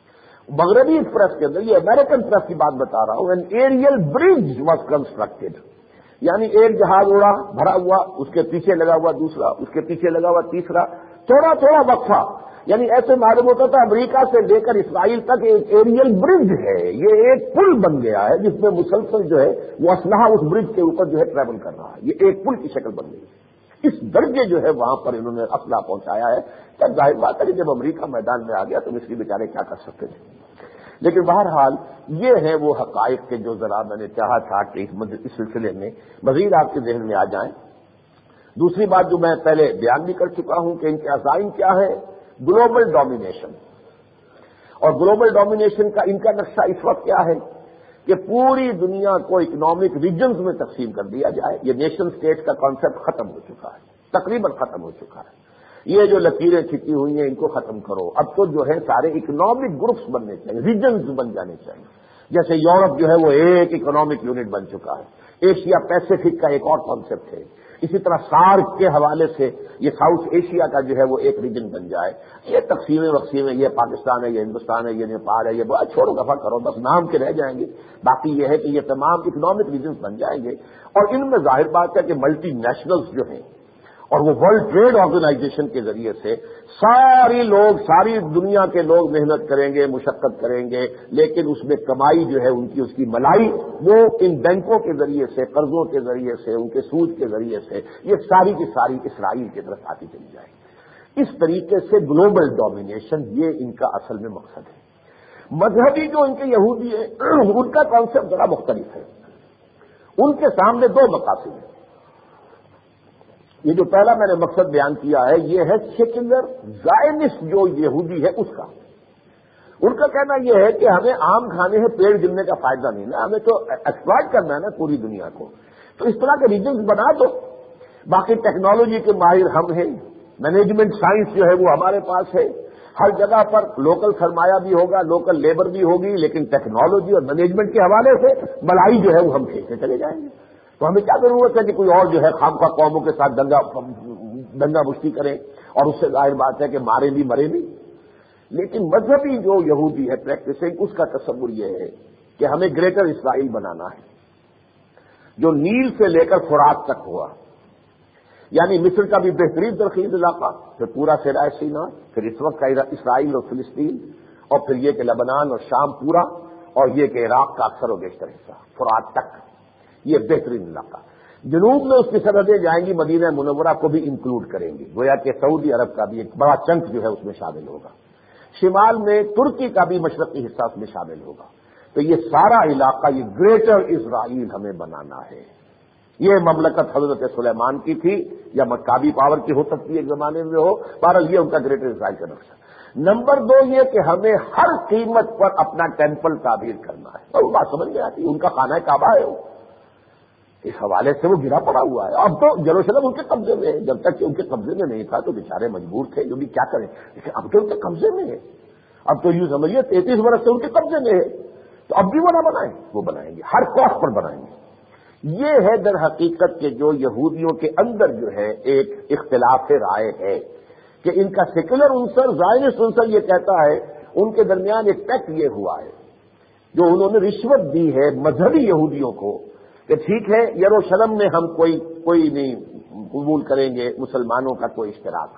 مغربی پریس کے اندر، یہ امریکن پریس کی بات بتا رہا ہوں، an aerial bridge was constructed, یعنی ایک جہاز اڑا بھرا ہوا، اس کے پیچھے لگا ہوا دوسرا، اس کے پیچھے لگا ہوا تیسرا، تھوڑا تھوڑا وقفہ. یعنی ایسے معلوم ہوتا تھا امریکہ سے لے کر اسرائیل تک ایک ایریل برج ہے، یہ ایک پل بن گیا ہے جس میں مسلسل جو ہے وہ اسلحہ اس برج کے اوپر جو ہے ٹریول کر رہا ہے. یہ ایک پل کی شکل بن گئی. اس درجے جو ہے وہاں پر انہوں نے اسلحہ پہنچایا ہے. تب ظاہر بات ہے کہ جب امریکہ میدان میں آ گیا تو مصری بیچارے کیا کر سکتے تھے. لیکن بہرحال یہ ہے وہ حقائق کے جو ذرا میں نے چاہا تھا کہ اس سلسلے میں مزید آپ کے ذہن میں آ جائیں. دوسری بات جو میں پہلے بیان بھی کر چکا ہوں کہ ان کے عزائم کیا ہے، گلوبل ڈومینیشن. اور گلوبل ڈومینیشن کا ان کا نقشہ اس وقت کیا ہے کہ پوری دنیا کو اکنامک ریجنز میں تقسیم کر دیا جائے. یہ نیشن اسٹیٹ کا کانسیپٹ ختم ہو چکا ہے، تقریباً ختم ہو چکا ہے. یہ جو لکیریں کھینچی ہوئی ہیں ان کو ختم کرو. اب تو جو ہے سارے اکنامک گروپس بننے چاہیے، ریجنز بن جانے چاہیے. جیسے یورپ جو ہے وہ ایک اکنامک یونٹ بن چکا ہے، ایشیا پیسفک کا ایک اور کانسیپٹ ہے. اسی طرح سارک کے حوالے سے یہ ساؤتھ ایشیا کا جو ہے وہ ایک ریجن بن جائے. یہ تقسیمیں وقسیمیں، یہ پاکستان ہے، یہ ہندوستان ہے، یہ نیپال ہے، یہ بہت چھوڑو دفعہ کرو، بس نام کے رہ جائیں گے. باقی یہ ہے کہ یہ تمام اکنامک ریجنز بن جائیں گے. اور ان میں ظاہر بات ہے کہ ملٹی نیشنلز جو ہیں اور وہ ورلڈ ٹریڈ آرگنائزیشن کے ذریعے سے ساری لوگ، ساری دنیا کے لوگ محنت کریں گے، مشقت کریں گے، لیکن اس میں کمائی جو ہے ان کی اس کی ملائی وہ ان بینکوں کے ذریعے سے، قرضوں کے ذریعے سے، ان کے سود کے ذریعے سے یہ ساری کی ساری اسرائیل کی طرف آتی چلی جائے گی. اس طریقے سے گلوبل ڈومینیشن یہ ان کا اصل میں مقصد ہے. مذہبی جو ان کے یہودی ہیں ان کا کانسیپٹ ذرا مختلف ہے. ان کے سامنے دو مقاصد ہیں. یہ جو پہلا میں نے مقصد بیان کیا ہے یہ ہے سیکولر زائنسٹ جو یہودی ہے اس کا. ان کا کہنا یہ ہے کہ ہمیں آم کھانے ہیں، پیڑ گرنے کا فائدہ نہیں نا، ہمیں تو ایکسپلائٹ کرنا ہے نا پوری دنیا کو. تو اس طرح کے ریجنز بنا دو. باقی ٹیکنالوجی کے ماہر ہم ہیں، مینجمنٹ سائنس جو ہے وہ ہمارے پاس ہے. ہر جگہ پر لوکل سرمایہ بھی ہوگا، لوکل لیبر بھی ہوگی، لیکن ٹیکنالوجی اور مینجمنٹ کے حوالے سے بلائی جو ہے وہ ہم کھینچتے چلے جائیں گے. تو ہمیں کیا ضرورت ہے کہ کوئی اور جو ہے خام خواہ قوموں کے ساتھ دنگا دنگا مشتی کرے اور اس سے ظاہر بات ہے کہ مارے بھی مرے بھی. لیکن مذہبی جو یہودی ہے پریکٹسنگ، اس کا تصور یہ ہے کہ ہمیں گریٹر اسرائیل بنانا ہے جو نیل سے لے کر فرات تک ہوا، یعنی مصر کا بھی بہترین ترخیص علاقہ، پھر پورا صحرائے سینا، پھر اس وقت کا اسرائیل اور فلسطین، اور پھر یہ کہ لبنان اور شام پورا، اور یہ کہ عراق کا اکثر و بیشتر حصہ فرات تک یہ بہترین علاقہ. جنوب میں اس کی سرحدیں جائیں گی مدینہ منورہ کو بھی انکلوڈ کریں گی, گویا کہ سعودی عرب کا بھی ایک بڑا چنک جو ہے اس میں شامل ہوگا. شمال میں ترکی کا بھی مشرقی حصہ اس میں شامل ہوگا. تو یہ سارا علاقہ یہ گریٹر اسرائیل ہمیں بنانا ہے. یہ مملکت حضرت سلیمان کی تھی یا مکابی پاور کی ہو سکتی ہے ایک زمانے میں ہو, بہرحال یہ ان کا گریٹر اسرائیل کا نقشہ. نمبر دو یہ کہ ہمیں ہر قیمت پر اپنا ٹیمپل تعمیر کرنا ہے. اور وہ بات سمجھ میں آتی ہے, ان کا خانہ کعبہ ہے, وہ اس حوالے سے وہ گرا پڑا ہوا ہے. اب تو یروشلم ان کے قبضے میں ہے, جب تک کہ ان کے قبضے میں نہیں تھا تو بیچارے مجبور تھے, جو بھی کیا کریں, لیکن اب تو ان کے قبضے میں ہے. اب تو یوں سمجھیے تینتیس برس سے ان کے قبضے میں ہے, تو اب بھی وہ نہ بنائیں, وہ بنائیں گے, ہر کاسٹ پر بنائیں گے. یہ ہے در حقیقت کہ جو یہودیوں کے اندر جو ہے ایک اختلاف رائے ہے کہ ان کا سیکولر عنصر زائنسٹ عنصر یہ کہتا ہے, ان کے درمیان ایک پیکٹ یہ ہوا ہے جو انہوں نے رشوت دی ہے مذہبی یہودیوں کو کہ ٹھیک ہے یروشلم میں ہم کوئی کوئی نہیں قبول کریں گے مسلمانوں کا کوئی اشتراک,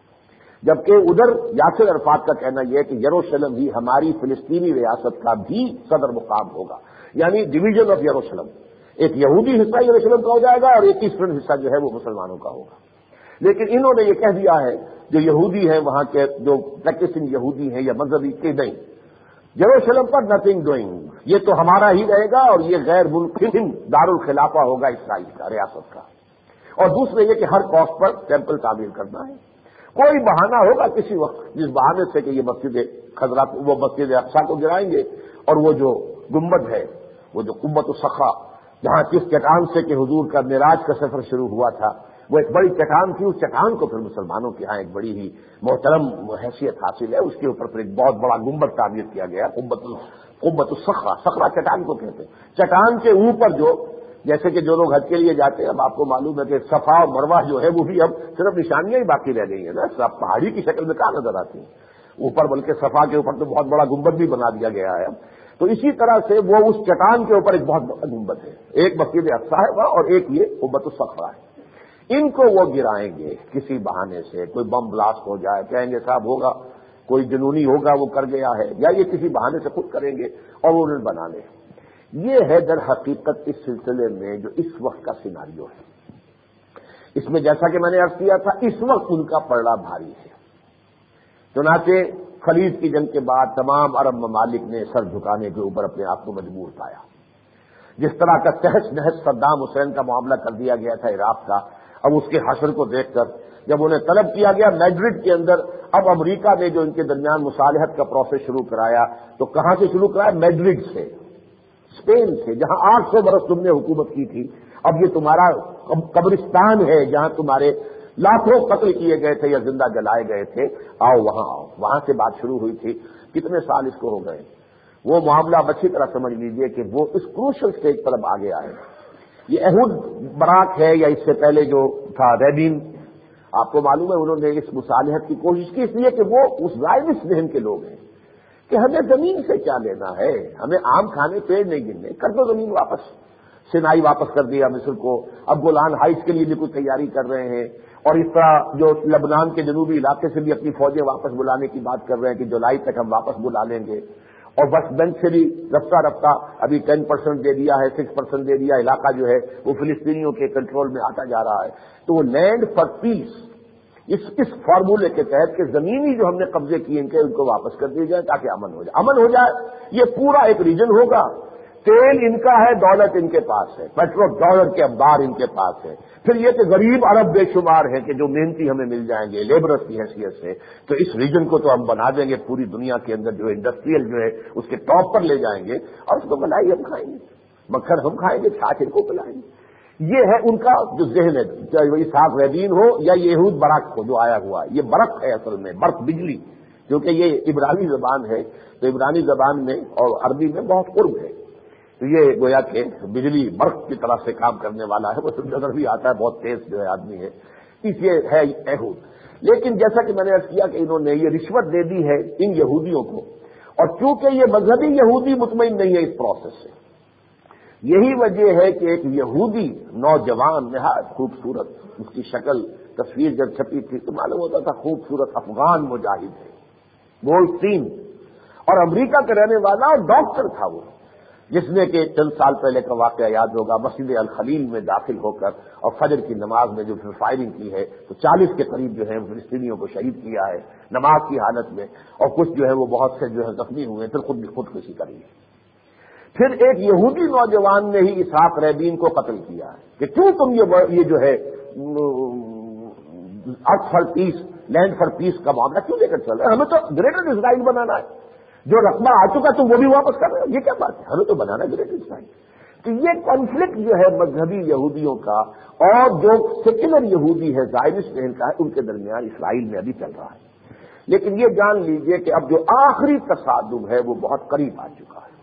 جبکہ ادھر یاسر عرفات کا کہنا یہ ہے کہ یروشلم ہی ہماری فلسطینی ریاست کا بھی صدر مقام ہوگا, یعنی ڈویژن آف یروشلم. ایک یہودی حصہ یروشلم کا ہو جائے گا اور ایک ایسٹرن حصہ جو ہے وہ مسلمانوں کا ہوگا. لیکن انہوں نے یہ کہہ دیا ہے جو یہودی ہیں وہاں کے جو پریکٹسنگ یہودی ہیں یا مذہبی کہ نہیں, یروشلم پر نتھنگ ڈوئنگ, یہ تو ہمارا ہی رہے گا اور یہ غیر منقسم دارالخلافہ ہوگا اسرائیل کا, ریاست کا. اور دوسرے یہ کہ ہر کاسٹ پر ٹیمپل تعمیر کرنا ہے. کوئی بہانہ ہوگا کسی وقت جس بہانے سے کہ یہ مسجد خضرا وہ مسجد اقصی کو گرائیں گے, اور وہ جو گنبد ہے وہ جو قبۃ الصخرہ جہاں کس چٹان سے کہ حضور کا معراج کا سفر شروع ہوا تھا, وہ ایک بڑی چٹان تھی. اس چٹان کو پھر مسلمانوں کے ہاں ایک بڑی ہی محترم حیثیت حاصل ہے, اس کے اوپر پھر ایک بہت بڑا گنبد تعمیر کیا گیا, قبۃ قبۃ الصخرہ, صخرہ چٹان کو کہتے ہیں. چٹان کے اوپر جو جیسے کہ جو لوگ حج کے لیے جاتے ہیں, اب آپ کو معلوم ہے کہ صفا اور مروہ جو ہے وہ بھی اب صرف نشانیاں ہی باقی رہ گئی ہیں نا, سب پہاڑی کی شکل میں کہاں نظر آتی ہیں اوپر, بلکہ صفا کے اوپر تو بہت بڑا گنبد بھی بنا دیا گیا ہے. تو اسی طرح سے وہ اس چٹان کے اوپر ایک بہت بڑا گنبد ہے, ایک مسجد اقصی ہے وہاں اور ایک یہ قبۃ الصخرہ ہے. ان کو وہ گرائیں گے کسی بہانے سے, کوئی بم بلاسٹ ہو جائے, کہیں گے صاحب ہوگا کوئی جنونی ہوگا وہ کر گیا ہے, یا یہ کسی بہانے سے خود کریں گے اور وہ انہیں بنا لیں. یہ ہے در حقیقت اس سلسلے میں جو اس وقت کا سیناریو ہے. اس میں جیسا کہ میں نے عرض کیا تھا اس وقت ان کا پلڑا بھاری ہے. چنانچہ خلیج کی جنگ کے بعد تمام عرب ممالک نے سر جھکانے کے اوپر اپنے آپ کو مجبور پایا. جس طرح کا تہس نہس صدام حسین کا معاملہ کر دیا گیا تھا عراق کا, اب اس کے حشر کو دیکھ کر جب انہیں طلب کیا گیا میڈرڈ کے اندر, اب امریکہ نے جو ان کے درمیان مصالحت کا پروسیس شروع کرایا تو کہاں سے شروع کرایا؟ میڈرڈ سے, اسپین سے, جہاں آٹھ سو برس تم نے حکومت کی تھی. اب یہ تمہارا قبرستان ہے جہاں تمہارے لاکھوں قتل کیے گئے تھے یا زندہ جلائے گئے تھے, آؤ وہاں آؤ. وہاں سے بات شروع ہوئی تھی. کتنے سال اس کو ہو گئے؟ وہ معاملہ اب اچھی طرح سمجھ لیجئے کہ وہ اس کروشل سٹیج پر اب آگے آئے. یہ احد براک ہے یا اس سے پہلے جو تھا ریبین, آپ کو معلوم ہے انہوں نے اس مصالحت کی کوشش کی, اس لیے کہ وہ اس زائنسٹ ذہن کے لوگ ہیں کہ ہمیں زمین سے کیا لینا ہے, ہمیں آم کھانے پیڑ نہیں گننے, کر دو زمین واپس. سینائی واپس کر دیا مصر کو, اب گولان ہائٹس کے لیے بھی کچھ تیاری کر رہے ہیں, اور اس طرح جو لبنان کے جنوبی علاقے سے بھی اپنی فوجیں واپس بلانے کی بات کر رہے ہیں کہ جولائی تک ہم واپس بلا لیں گے, اور ویسٹ بینک سے بھی رفتہ رفتہ ابھی ٹین پرسینٹ دے دیا ہے, سکس پرسینٹ دے دیا, علاقہ جو ہے وہ فلسطینیوں کے کنٹرول میں آتا جا رہا ہے. تو وہ لینڈ فار پیس اس اس فارمولے کے تحت کہ زمینی جو ہم نے قبضے کیے ان کے ان کو واپس کر دیے جائے تاکہ امن ہو جائے. امن ہو جائے, یہ پورا ایک ریجن ہوگا. تیل ان کا ہے, دولت ان کے پاس ہے, پیٹرول ڈالر کے انبار ان کے پاس ہے. پھر یہ کہ غریب عرب بے شمار ہیں کہ جو محنتی ہمیں مل جائیں گے لیبرس کی حیثیت سے, تو اس ریجن کو تو ہم بنا دیں گے پوری دنیا کے اندر جو انڈسٹریل جو ہے اس کے ٹاپ پر لے جائیں گے, اور اس کو ملائی ہم کھائیں گے, مکھن ہم کھائیں گے, چھاچھ ان کو پلائیں گے. یہ ہے ان کا جو ذہن ہے, چاہے وہ اسحاق رابین ہو یا یہود برق ہو جو آیا ہوا ہے. یہ برق ہے اصل میں, برق بجلی, کیونکہ یہ عبرانی زبان ہے, تو عبرانی زبان میں اور عربی میں بہت قرب ہے. تو یہ گویا کہ بجلی برق کی طرح سے کام کرنے والا ہے, وہ نظر بھی آتا ہے, بہت تیز جو ہے آدمی ہے. اس یہ ہے یہود. لیکن جیسا کہ میں نے عرض کیا کہ انہوں نے یہ رشوت دے دی ہے ان یہودیوں کو, اور چونکہ یہ مذہبی یہودی مطمئن نہیں ہے اس پروسیس سے. یہی وجہ ہے کہ ایک یہودی نوجوان نہایت خوبصورت, اس کی شکل تصویر جب چھپی تھی تو معلوم ہوتا تھا خوبصورت افغان مجاہد ہے, گولڈ سین, اور امریکہ کا رہنے والا اور ڈاکٹر تھا وہ، جس نے کہ چند سال پہلے کا واقعہ یاد ہوگا، مسجد الخلیل میں داخل ہو کر اور فجر کی نماز میں جو فائرنگ کی ہے تو چالیس کے قریب جو ہے فلسطینیوں کو شہید کیا ہے نماز کی حالت میں، اور کچھ جو ہے وہ بہت سے جو ہے زخمی ہوئے، پھر خود بھی خودکشی کری ہے۔ پھر ایک یہودی نوجوان نے ہی اسحاق رابین کو قتل کیا ہے کہ کیوں تم یہ جو ہے earth for peace, land for peace کا معاملہ کیوں لے کر چل رہے ہیں؟ ہمیں تو گریٹر اسرائیل بنانا ہے، جو رقبہ آ چکا تو وہ بھی واپس کر رہے ہیں، یہ کیا بات ہے؟ ہمیں تو بنانا ہے گریٹر اسرائیل۔ تو یہ کانفلکٹ جو ہے مذہبی یہودیوں کا اور جو سیکولر یہودی ہے زائنسٹ ان کا ہے، ان کے درمیان اسرائیل میں ابھی چل رہا ہے۔ لیکن یہ جان لیجئے کہ اب جو آخری تصادم ہے وہ بہت قریب آ چکا ہے۔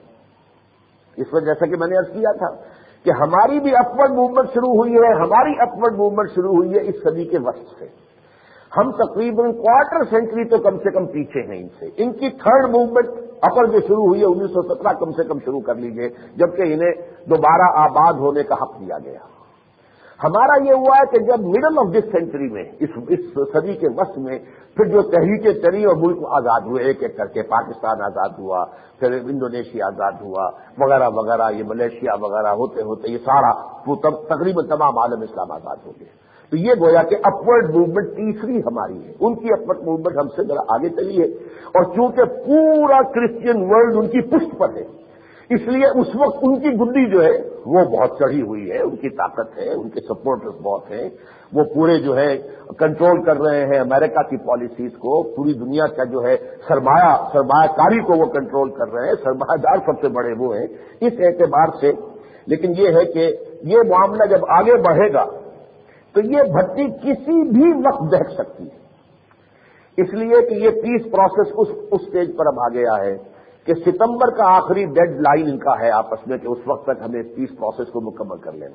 اس وجہ جیسا کہ میں نے عرض کیا تھا کہ ہماری بھی اپورڈ موومنٹ شروع ہوئی ہے، ہماری اپورڈ موومنٹ شروع ہوئی ہے اس صدی کے وسط سے۔ ہم تقریباً کوارٹر سینچری تو کم سے کم پیچھے ہیں ان سے۔ ان کی تھرڈ موومنٹ اپر جو شروع ہوئی ہے انیس سو سترہ کم سے کم شروع کر لیجئے، جبکہ انہیں دوبارہ آباد ہونے کا حق دیا گیا۔ ہمارا یہ ہوا ہے کہ جب مڈل آف دس سینچری میں اس اس صدی کے وسط میں پھر جو تحریکیں چلی اور ملک آزاد ہوئے ایک ایک کر کے، پاکستان آزاد ہوا، پھر انڈونیشیا آزاد ہوا وغیرہ وغیرہ، یہ ملیشیا وغیرہ ہوتے ہوتے یہ سارا تقریباً تمام عالم اسلام آزاد ہو گئے۔ تو یہ گویا کہ اپورڈ موومنٹ تیسری ہماری ہے، ان کی اپورڈ موومنٹ ہم سے ذرا آگے چلی ہے، اور چونکہ پورا کرسچین ورلڈ ان کی پشت پر ہے اس لیے اس وقت ان کی گڈی جو ہے وہ بہت چڑھی ہوئی ہے، ان کی طاقت ہے، ان کے سپورٹرز بہت ہیں، وہ پورے جو ہے کنٹرول کر رہے ہیں امریکہ کی پالیسیز کو، پوری دنیا کا جو ہے سرمایہ سرمایہ کاری کو وہ کنٹرول کر رہے ہیں، سرمایہ دار سب سے بڑے وہ ہیں اس اعتبار سے۔ لیکن یہ ہے کہ یہ معاملہ جب آگے بڑھے گا تو یہ بھٹی کسی بھی وقت دہک سکتی ہے، اس لیے کہ یہ پیس پروسیس اس اس سٹیج پر اب آ گیا ہے کہ ستمبر کا آخری ڈیڈ لائن ان کا ہے آپس میں کہ اس وقت تک ہمیں اس پیس پروسیس کو مکمل کر لینا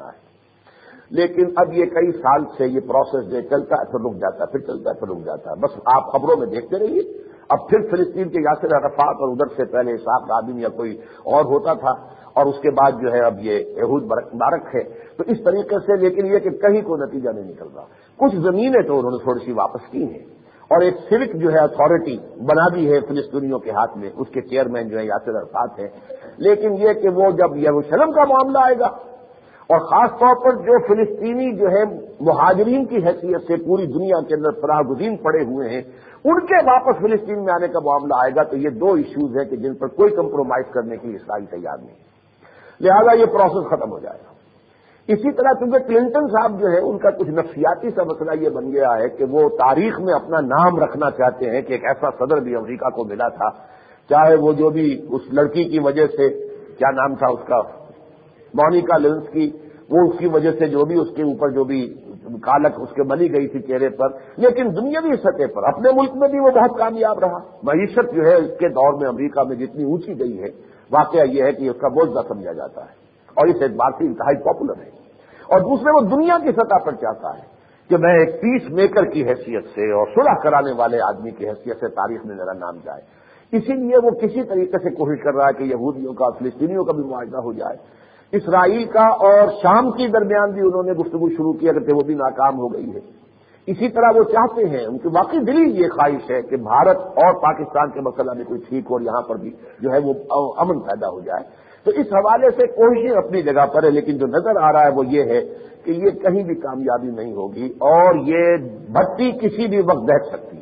ہے۔ لیکن اب یہ کئی سال سے یہ پروسیس جو چلتا ہے پھر رک جاتا ہے، پھر چلتا ہے پھر رک جاتا ہے، بس آپ خبروں میں دیکھتے رہیے۔ اب پھر فلسطین کے یاسر عرفات اور ادھر سے پہلے اسحاق رابین یا کوئی اور ہوتا تھا، اور اس کے بعد جو ہے اب یہ ایہود بارک ہے، تو اس طریقے سے۔ لیکن یہ کہ کہیں کوئی نتیجہ نہیں نکل رہا۔ کچھ زمینیں تو انہوں نے تھوڑی سی واپس کی ہیں، اور ایک سوک جو ہے اتھارٹی بنا دی ہے فلسطینیوں کے ہاتھ میں، اس کے چیئرمین جو ہے یاسر عرفات ہیں۔ لیکن یہ کہ وہ جب یروشلم کا معاملہ آئے گا، اور خاص طور پر جو فلسطینی جو ہے مہاجرین کی حیثیت سے پوری دنیا کے اندر فراہ گزین پڑے ہوئے ہیں، ان کے واپس فلسطین میں آنے کا معاملہ آئے گا، تو یہ دو ایشوز ہیں کہ جن پر کوئی کمپرومائز کرنے کی اسرائیل تیار نہیں، لہذا یہ پروسیس ختم ہو جائے گا۔ اسی طرح چونکہ کلنٹن صاحب جو ہے ان کا کچھ نفسیاتی سا مسئلہ یہ بن گیا ہے کہ وہ تاریخ میں اپنا نام رکھنا چاہتے ہیں کہ ایک ایسا صدر بھی امریکہ کو ملا تھا، چاہے وہ جو بھی اس لڑکی کی وجہ سے، کیا نام تھا اس کا، مونیکا لیونسکی، وہ اس کی وجہ سے جو بھی اس کے اوپر جو بھی کالک اس کے بنی گئی تھی چہرے پر، لیکن دنیاوی سطح پر اپنے ملک میں بھی وہ بہت کامیاب رہا۔ معیشت جو ہے اس کے دور میں امریکہ میں جتنی اونچی گئی ہے، واقعہ یہ ہے کہ اس کا بوجھ نہ سمجھا جاتا ہے، اور اس اعتبار سے انتہائی پاپولر ہے۔ اور دوسرے وہ دنیا کی سطح پر چاہتا ہے کہ میں ایک پیس میکر کی حیثیت سے اور صلح کرانے والے آدمی کی حیثیت سے تاریخ میں میرا نام جائے، اسی لیے وہ کسی طریقے سے کوشش کر رہا ہے کہ یہودیوں کا فلسطینیوں کا بھی معاہدہ ہو جائے۔ اسرائیل کا اور شام کے درمیان بھی انہوں نے گفتگو شروع کی، اگرچہ وہ بھی ناکام ہو گئی ہے۔ اسی طرح وہ چاہتے ہیں، ان کی واقعی دلی یہ خواہش ہے کہ بھارت اور پاکستان کے مسئلہ میں کوئی ٹھیک اور یہاں پر بھی جو ہے وہ امن پیدا ہو جائے۔ تو اس حوالے سے کوششیں اپنی جگہ پر ہے، لیکن جو نظر آ رہا ہے وہ یہ ہے کہ یہ کہیں بھی کامیابی نہیں ہوگی، اور یہ بھٹی کسی بھی وقت دہک سکتی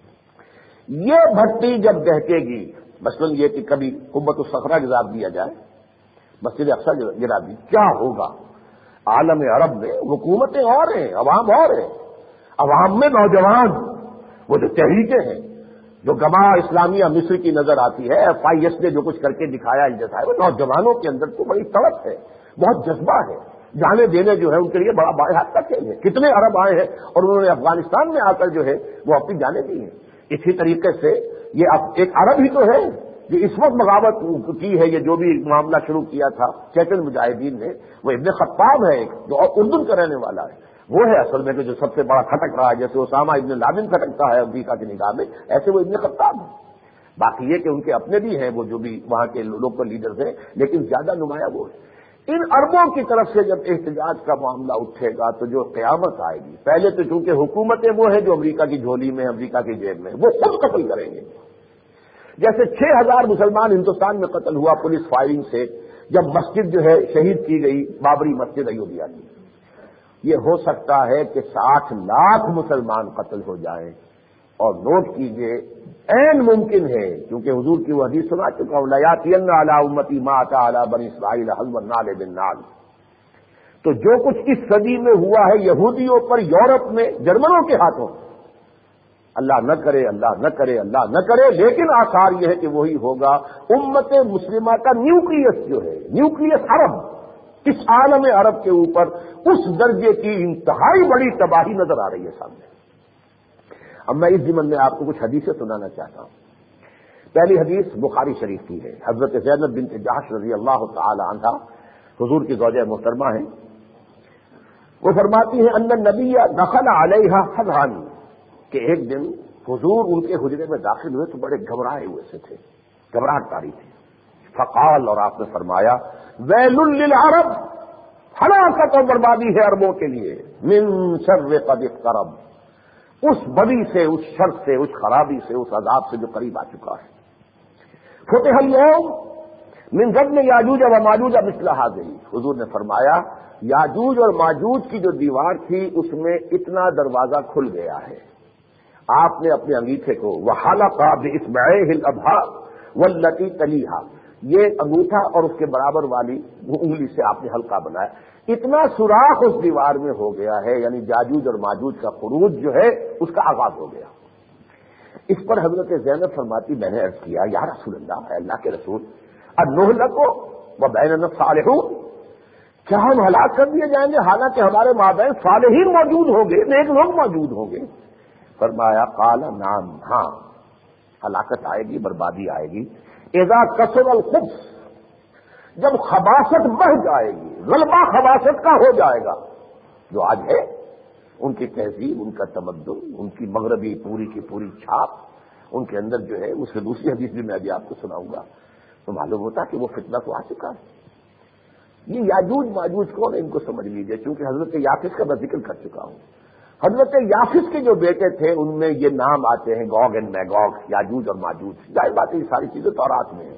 ہے۔ یہ بھٹی جب دہکے گی، مثلاً یہ کہ کبھی قبۃ الصخرہ گرا دیا جائے، مسجد اقصی گرا دی، کیا ہوگا؟ عالم عرب میں حکومتیں اور ہیں، عوام اور ہیں، عوام میں نوجوان، وہ جو تحریکیں ہیں، جو گواہ اسلامیہ مصر کی نظر آتی ہے، ایف آئی ایس نے جو کچھ کر کے دکھایا جیسا ہے، وہ نوجوانوں کے اندر تو بڑی طلب ہے، بہت جذبہ ہے، جانے دینے جو ہے ان کے لیے بڑا بڑے حد تک ہے۔ کتنے عرب آئے ہیں اور انہوں نے افغانستان میں آ کر جو ہے وہ اپنی جانیں دی ہیں۔ اسی طریقے سے یہ اب ایک عرب ہی تو ہے جو اس وقت بغاوت کی ہے، یہ جو بھی معاملہ شروع کیا تھا چیچن مجاہدین نے، وہ ابن خطاب ہے ایک جو اردن کا رہنے والا ہے، وہ ہے اصل میں کہ جو سب سے بڑا کھٹک رہا ہے، جیسے اسامہ ابن لادن کھٹکتا ہے امریکہ کی نگاہ میں، ایسے وہ ابن خطاب ہے۔ باقی یہ کہ ان کے اپنے بھی ہیں وہ جو بھی وہاں کے لوکل لیڈرز ہیں، لیکن زیادہ نمایاں وہ ہے۔ ان اربوں کی طرف سے جب احتجاج کا معاملہ اٹھے گا تو جو قیامت آئے گی، پہلے تو چونکہ حکومتیں وہ ہیں جو امریکہ کی جھولی میں، امریکہ کی جیب میں، وہ خود قتل کریں گے، جیسے چھ ہزار مسلمان ہندوستان میں قتل ہوا پولیس فائرنگ سے جب مسجد جو ہے شہید کی گئی بابری مسجد ایودھیا کی. یہ ہو سکتا ہے کہ ساٹھ لاکھ مسلمان قتل ہو جائیں. اور نوٹ کیجئے عین ممکن ہے کیونکہ حضور کی وہ حدیث سنا چکا ہوں لیاتین علی امتی ما اتی علی بنی اسرائیل حزب النال بالنال. تو جو کچھ اس صدی میں ہوا ہے یہودیوں پر یورپ میں جرمنوں کے ہاتھوں، اللہ نہ کرے اللہ نہ کرے اللہ نہ کرے، لیکن آثار یہ ہے کہ وہی ہوگا. امت مسلمہ کا نیوکلیس جو ہے، نیوکلیس عرب، اس عالم عرب کے اوپر اس درجے کی انتہائی بڑی تباہی نظر آ رہی ہے سامنے. اب میں اس ضمن میں آپ کو کچھ حدیثیں سنانا چاہتا ہوں. پہلی حدیث بخاری شریف کی ہے. حضرت زینب بنت جحش رضی اللہ تعالی عنہا حضور کی زوجہ محترمہ ہیں. وہ فرماتی ہیں ان النبی دخل علیہا فزعن، کہ ایک دن حضور ان کے حجرے میں داخل ہوئے تو بڑے گھبرائے ہوئے سے تھے، گھبراہٹ طاری تھی. فقال، اور آپ نے فرمایا ویل للعرب، ہلاکت اور بربادی ہے عربوں کے لیے، من شر قد اقترب، اس بدی سے، اس شر سے، اس خرابی سے، اس عذاب سے جو قریب آ چکا ہے. فتح اليوم من ردم یاجوج و ماجوج مثل هذه، حضور نے فرمایا یاجوج اور ماجوج کی جو دیوار تھی اس میں اتنا دروازہ کھل گیا ہے. آپ نے اپنے انگیٹھے کو وحلق باصبعیہ الابہا والتی تلیہا، یہ انگوٹھا اور اس کے برابر والی انگلی سے آپ نے حلقہ بنایا، اتنا سوراخ اس دیوار میں ہو گیا ہے، یعنی یاجوج اور ماجوج کا خروج جو ہے اس کا آغاز ہو گیا. اس پر حضرت زینب فرماتی میں نے عرض کیا یا رسول اللہ، اے اللہ کے رسول، انہلکو وبیننا الصالحون، کیا ہم ہلاک کر دیے جائیں گے حالانکہ ہمارے مابین صالحین موجود ہوں گے، نیک لوگ موجود ہوں گے؟ فرمایا قال نعم، ہاں ہلاکت آئے گی، بربادی آئے گی. اذا کثر الخبث، جب خباثت بڑھ جائے گی، غلبہ خباثت کا ہو جائے گا. جو آج ہے ان کی تہذیب، ان کا تمدن، ان کی مغربی پوری کی پوری چھاپ ان کے اندر جو ہے، اس سے دوسری حدیث بھی میں ابھی آپ کو سناؤں گا تو معلوم ہوتا کہ وہ فتنہ تو آ چکا ہے. یہ یاجوج ماجوج کون ہے ان کو سمجھ لیجیے، چونکہ حضرت یافس کا میں ذکر کر چکا ہوں. حضرت یافس کے جو بیٹے تھے ان میں یہ نام آتے ہیں گوگ اینڈ میگوگ، یاجوج اور ماجوج. ظاہر بات ہے یہ ساری چیزیں تورات میں ہیں،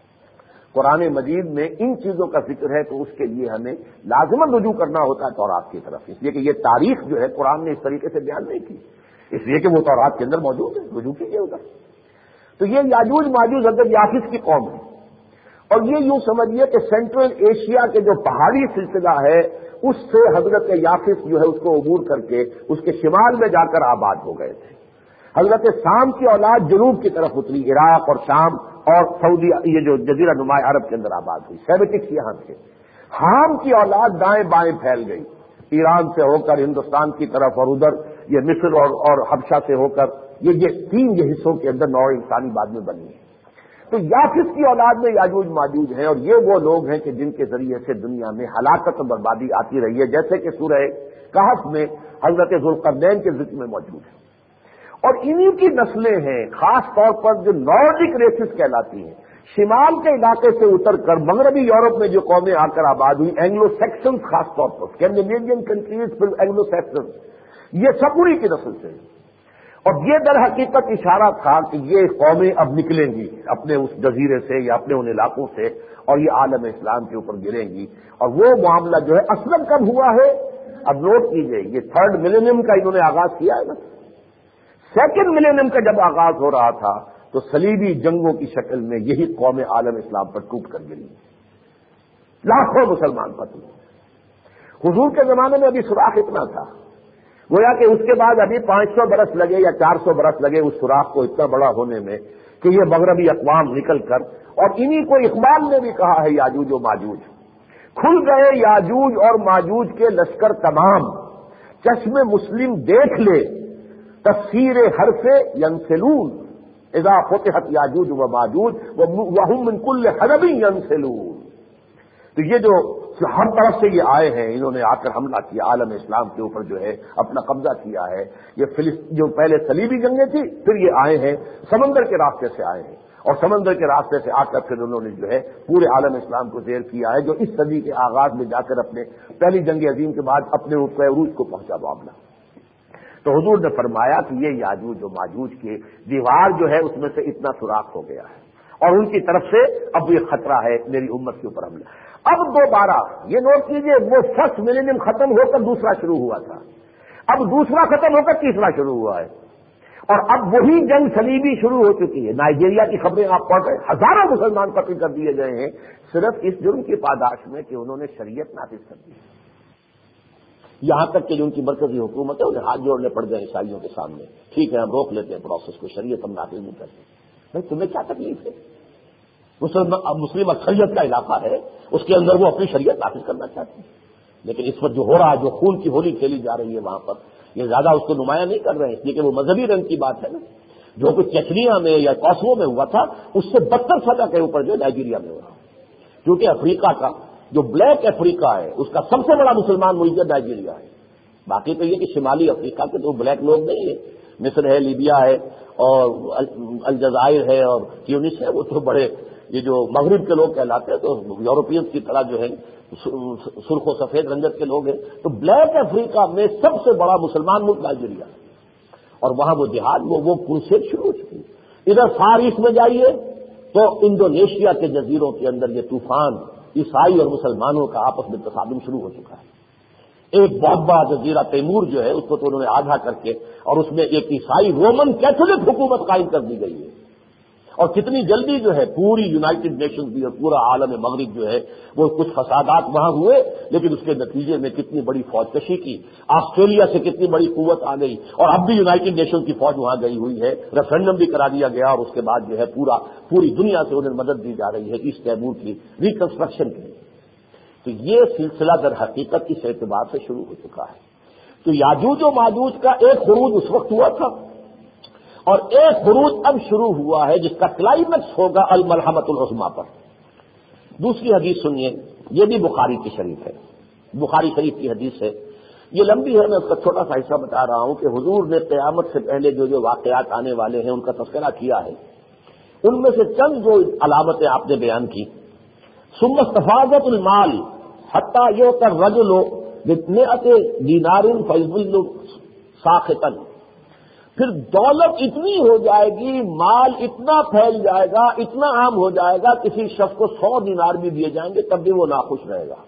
قرآن مجید میں ان چیزوں کا ذکر ہے تو اس کے لیے ہمیں لازماً رجوع کرنا ہوتا ہے تورات کی طرف، اس لیے کہ یہ تاریخ جو ہے قرآن نے اس طریقے سے بیان نہیں کی، اس لیے کہ وہ تورات کے اندر موجود ہے، رجوع کیجیے ادھر. تو یہ یاجوج ماجوج حضرت یافس کی قوم ہے. اور یہ یوں سمجھیے کہ سینٹرل ایشیا کے جو پہاڑی سلسلہ ہے اس سے حضرت یافس جو ہے اس کو عبور کر کے اس کے شمال میں جا کر آباد ہو گئے تھے. حضرت سام کی اولاد جنوب کی طرف اتری، عراق اور شام اور سعودی، یہ جو جزیرہ نما عرب کے اندر آباد ہوئی. سیمیٹکس یہاں تھے. حام کی اولاد دائیں بائیں پھیل گئی، ایران سے ہو کر ہندوستان کی طرف، اور ادھر یہ مصر اور اور حبشہ سے ہو کر یہ یہ تین یہ حصوں کے اندر نوع انسانی بعد میں بنی ہے. تو یافس کی اولاد میں یاجوج ماجوج ہیں، اور یہ وہ لوگ ہیں کہ جن کے ذریعے سے دنیا میں ہلاکت و بربادی آتی رہی ہے، جیسے کہ سورہ کہف میں حضرت ذوالقرنین کے ذکر میں موجود ہے. اور انہی کی نسلیں ہیں خاص طور پر جو نارڈک ریسز کہلاتی ہیں، شمال کے علاقے سے اتر کر مغربی یورپ میں جو قومیں آ کر آباد ہوئی، اینگلو سیکسنز خاص طور پر، اسکینڈینیوین کنٹریز پھر اینگلو سیکسنز، یہ سب انہی کی نسل سے. اور یہ در حقیقت اشارہ تھا کہ یہ قومیں اب نکلیں گی اپنے اس جزیرے سے یا اپنے ان علاقوں سے اور یہ عالم اسلام کے اوپر گریں گی. اور وہ معاملہ جو ہے اصلاً کب ہوا ہے، اب نوٹ کیجئے، یہ تھرڈ ملینیم کا انہوں نے آغاز کیا ہے نا. سیکنڈ ملینیم کا جب آغاز ہو رہا تھا تو صلیبی جنگوں کی شکل میں یہی قوم عالم اسلام پر ٹوٹ کر گری، لاکھوں مسلمان قتل. حضور کے زمانے میں ابھی سوراخ اتنا تھا، گویا کہ اس کے بعد ابھی پانچ سو برس لگے یا چار سو برس لگے اس سوراخ کو اتنا بڑا ہونے میں کہ یہ مغربی اقوام نکل کر، اور انہی کو اقبال نے بھی کہا ہے یاجوج و ماجوج. کھل گئے یاجوج اور ماجوج کے لشکر تمام، چشم مسلم دیکھ لے تفسیر حرف ینسلون، اذا فتحت یاجوج و ماجوج وہم من کل حدب ینسلون. تو یہ جو ہر طرف سے یہ آئے ہیں، انہوں نے آ کر حملہ کیا، عالم اسلام کے اوپر جو ہے اپنا قبضہ کیا ہے. یہ فلسطین جو پہلے صلیبی جنگیں تھی، پھر یہ آئے ہیں سمندر کے راستے سے آئے ہیں، اور سمندر کے راستے سے آ کر پھر انہوں نے جو ہے پورے عالم اسلام کو زیر کیا ہے، جو اس صدی کے آغاز میں جا کر اپنے پہلی جنگ عظیم کے بعد اپنے عروج کو پہنچا معاملہ. تو حضور نے فرمایا کہ یہ یاجوج و ماجوج کی دیوار جو ہے اس میں سے اتنا سوراخ ہو گیا ہے اور ان کی طرف سے اب یہ خطرہ ہے میری امت کے اوپر حملہ. اب دوبارہ یہ نوٹ کیجئے وہ فرسٹ ملینیم ختم ہو کر دوسرا شروع ہوا تھا, اب دوسرا ختم ہو کر تیسرا شروع ہوا ہے اور اب وہی جنگ صلیبی شروع ہو چکی ہے. نائجیریا کی خبریں آپ پڑھ رہے ہیں, ہزاروں مسلمان قتل کر دیے گئے ہیں صرف اس جرم کی پاداش میں کہ انہوں نے شریعت نافذ کر دی. یہاں تک کہ جو ان کی مرکزی حکومت ہے انہیں ہاتھ جوڑنے پڑ گئے عیسائیوں کے سامنے, ٹھیک ہے ہم روک لیتے ہیں پروسیس کو, شریعت ہم نافذ نہیں کرتے. بھائی تمہیں کیا تکلیف ہے؟ مسلم اکثریت کا علاقہ ہے, اس کے اندر وہ اپنی شریعت نافذ کرنا چاہتے ہیں, لیکن اس وقت جو ہو رہا ہے, جو خون کی ہولی کھیلی جا رہی ہے وہاں پر, یہ زیادہ اس کو نمایاں نہیں کر رہے ہیں اس لیے کہ وہ مذہبی رنگ کی بات ہے نا. جو کچھ چچنیا میں یا کوسوو میں ہوا تھا اس سے بدتر سزا کے اوپر جو نائجیریا میں ہو رہا, کیونکہ افریقہ کا جو بلیک افریقہ ہے اس کا سب سے بڑا مسلمان ملک نائجیریا ہے. باقی تو یہ کہ شمالی افریقہ کے تو بلیک لوگ نہیں ہیں, مصر ہے, لیبیا ہے اور الجزائر ہے اور تیونس ہے, وہ تو بڑے یہ جو مغرب کے لوگ کہلاتے ہیں تو یورپین کی طرح جو ہے سرخ و سفید رنگت کے لوگ ہیں. تو بلیک افریقہ میں سب سے بڑا مسلمان ملک نائجیریا ہے اور وہاں وہ جہاد وہ وہ کرسیڈ شروع ہو چکی ہے. ادھر فار ایسٹ میں جائیے تو انڈونیشیا کے جزیروں کے اندر یہ طوفان عیسائی اور مسلمانوں کا آپس میں تصادم شروع ہو چکا ہے. ایک بہت بڑا جزیرہ تیمور جو ہے اس کو تو انہوں نے آدھا کر کے اور اس میں ایک عیسائی رومن کیتھولک حکومت قائم کر دی گئی ہے. اور کتنی جلدی جو ہے پوری یونائٹڈ نیشنز بھی اور پورا عالم مغرب جو ہے وہ کچھ فسادات وہاں ہوئے, لیکن اس کے نتیجے میں کتنی بڑی فوج کشی کی, آسٹریلیا سے کتنی بڑی قوت آ گئی اور اب بھی یونائٹڈ نیشنز کی فوج وہاں گئی ہوئی ہے. ریفرنڈم بھی کرا دیا گیا اور اس کے بعد جو ہے پورا پوری دنیا سے انہیں مدد دی جا رہی ہے ایسٹ تیمور کی ریکنسٹرکشن کے لیے. تو یہ سلسلہ در حقیقت اس اعتبار سے شروع ہو چکا ہے. تو یاجوج و ماجوج کا ایک خروج اس وقت ہوا تھا اور ایک خروج اب شروع ہوا ہے جس کا کلائمیکس ہوگا الملحمۃ العظمیٰ پر. دوسری حدیث سنیے, یہ بھی بخاری کی شریف ہے, بخاری شریف کی حدیث ہے, یہ لمبی ہے, میں اس کا چھوٹا سا حصہ بتا رہا ہوں کہ حضور نے قیامت سے پہلے جو جو واقعات آنے والے ہیں ان کا تذکرہ کیا ہے. ان میں سے چند جو علامتیں آپ نے بیان کی, ثم استفاضت المال حتی یؤتی الرجل بمئۃ دینار فیظل ساخطا, پھر دولت اتنی ہو جائے گی, مال اتنا پھیل جائے گا, اتنا عام ہو جائے گا, کسی شخص کو سو دینار بھی دیے جائیں گے تب بھی وہ ناخوش رہے گا.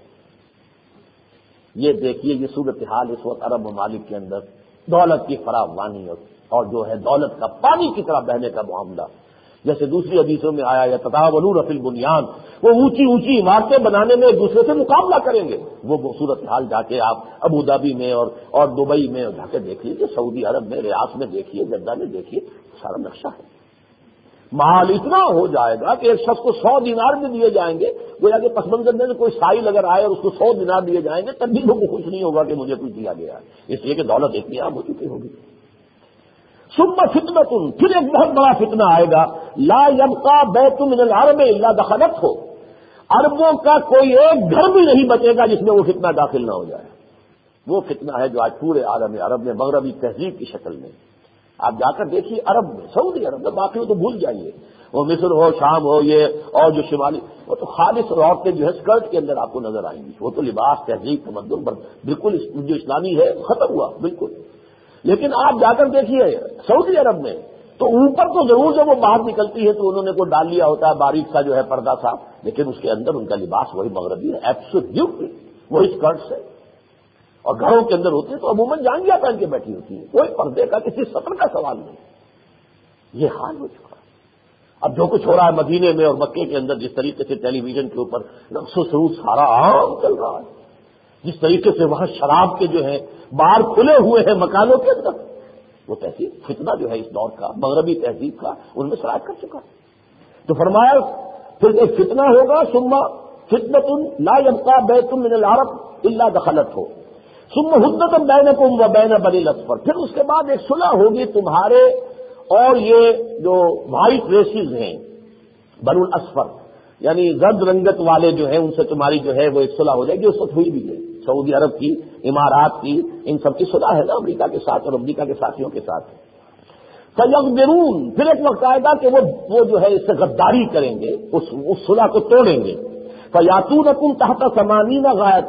یہ دیکھیے یہ صورتحال اس وقت عرب ممالک کے اندر دولت کی فراوانی اور جو ہے دولت کا پانی کی طرح بہنے کا معاملہ. جیسے دوسری حدیثوں میں آیا یا تتاولون فی البنیان, وہ اونچی اونچی عمارتیں بنانے میں ایک دوسرے سے مقابلہ کریں گے. وہ صورتحال جا کے آپ ابو دھابی میں اور اور دبئی میں جا کے دیکھ لیجیے, سعودی عرب میں ریاض میں دیکھیے, جدہ میں دیکھیے, سارا نقشہ ہے. مال اتنا ہو جائے گا کہ ایک شخص کو سو دینار بھی دیے جائیں گے, گویا کہ پس منظر میں کوئی سائل اگر آئے اور اس کو سو دینار دیے جائیں گے تب بھی لوگوں کو خوش نہیں ہوگا کہ مجھے کچھ دیا گیا, اس لیے کہ دولت اتنی عام ہو چکی ہوگی. ثم فتنۃ, پھر ایک بہت بڑا فتنہ آئے گا, لا یبقى بیت من العرب الا دخلته, عربوں کا کوئی ایک گھر بھی نہیں بچے گا جس میں وہ فتنہ داخل نہ ہو جائے. وہ فتنہ ہے جو آج پورے عالم عرب میں مغربی تہذیب کی شکل میں, آپ جا کر دیکھیے عرب میں, سعودی عرب میں, باقی تو بھول جائیے, وہ مصر ہو, شام ہو, یہ اور جو شمالی, وہ تو خالص عورتیں جو ہے اسکرٹ کے اندر آپ کو نظر آئیں گی. وہ تو لباس, تہذیب, تمدن بالکل جو اسلامی ہے ختم ہوا بالکل. لیکن آپ جا کر دیکھیے سعودی عرب میں تو اوپر تو ضرور جب وہ باہر نکلتی ہے تو انہوں نے کوئی ڈال لیا ہوتا ہے باریک سا جو ہے پردہ سا, لیکن اس کے اندر ان کا لباس وہی مغربی ہے, ایبسولوٹلی وہی اسکرٹ ہے, اور گھروں کے اندر ہوتی ہے تو عموماً جانگیاں پہن کے بیٹھی ہوتی ہے, کوئی پردے کا کسی سطر کا سوال نہیں. یہ حال ہو چکا. اب جو کچھ ہو رہا ہے مدینے میں اور مکے کے اندر, جس طریقے سے ٹیلی ویژن کے اوپر رقص و سرود سارا عام چل رہا ہے, جس طریقے سے وہاں شراب کے جو ہے بار کھلے ہوئے ہیں مکانوں کے اندر, وہ تہذیب فتنہ جو ہے اس دور کا مغربی تہذیب کا ان میں سرایت کر چکا. تو فرمایا پھر ایک فتنہ ہوگا, ثم فتنۃ لا یبقى بیت من العرب الا دخلته, ثم حدۃ بینکم وبین بنی الاصفر, پھر اس کے بعد ایک صلح ہوگی تمہارے اور یہ جو وائٹ ریسز ہیں بنو الاصفر, یعنی زرد رنگت والے جو ہیں ان سے تمہاری جو ہے وہ ایک صلح ہو جائے گی. اس وقت ہوئی بھی ہے سعودی عرب کی, امارات کی, ان سب کی صلح ہے نا امریکہ کے ساتھ اور امریکہ کے ساتھیوں کے ساتھ. فیغدرون, پھر ایک وقت آئے گا کہ وہ وہ جو ہے اس سے غداری کریں گے, اس اس صلح کو توڑیں گے. فیاتونکم تحت ثمانین غایۃ,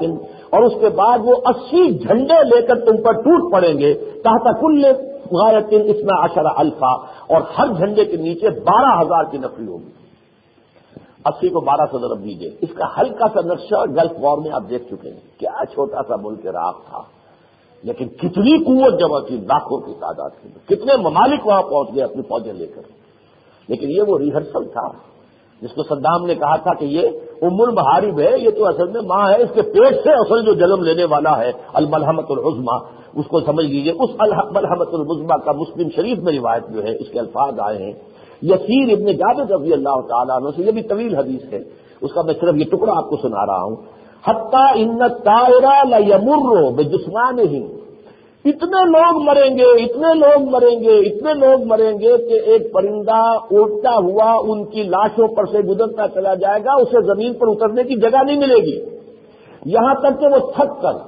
اور اس کے بعد وہ اسی جھنڈے لے کر تم پر ٹوٹ پڑیں گے تحت کل غایت اثنا عشر الفا، اور ہر جھنڈے کے نیچے بارہ ہزار کی نفری ہوگی. اسی کو بارہ سے ضرب دیجیے. اس کا ہلکا سا نقشہ گلف وار میں آپ دیکھ چکے ہیں. کیا چھوٹا سا ملک عراق تھا، لیکن کتنی قوت جمع کی، لاکھوں کی تعداد کی، کتنے ممالک وہاں پہنچ گئے اپنی فوجیں لے کر. لیکن یہ وہ ریہرسل تھا جس کو صدام نے کہا تھا کہ یہ ام المحارب ہے، یہ تو اصل میں ماں ہے، اس کے پیٹ سے اصل جو جنم لینے والا ہے الملحمۃ العظمیٰ، اس کو سمجھ لیجئے. اس ملحمۃ العظمیٰ کا مسلم شریف میں روایت جو ہے اس کے الفاظ آئے ہیں یسیر ابن جابر رضی اللہ تعالیٰ عنہ سے. یہ بھی طویل حدیث ہے، اس کا میں صرف یہ ٹکڑا آپ کو سنا رہا ہوں. حتیٰ ان الطائر لیمر بجسمانہ، اتنے لوگ مریں گے، اتنے لوگ مریں گے، اتنے لوگ مریں گے کہ ایک پرندہ اڑتا ہوا ان کی لاشوں پر سے گزرتا چلا جائے گا، اسے زمین پر اترنے کی جگہ نہیں ملے گی، یہاں تک کہ وہ تھک کر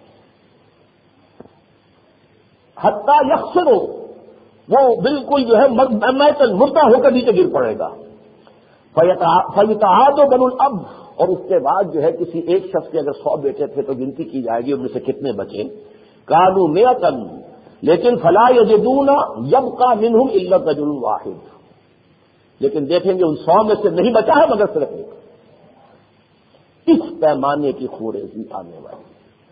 حتیٰ یخسر، وہ بالکل جو ہے میتن مردہ ہو کر نیچے گر پڑے گا. فیتعاد بنو الاب، اور اس کے بعد جو ہے کسی ایک شخص کے اگر سو بیٹے تھے تو گنتی کی جائے گی ان میں سے کتنے بچے. کانوا مئتن لیکن فلا یجدون یبقى منهم الا رجل واحد، لیکن دیکھیں گے ان سو میں سے نہیں بچا ہے مگر صرف ایک. اس پیمانے کی خوریزی آنے والی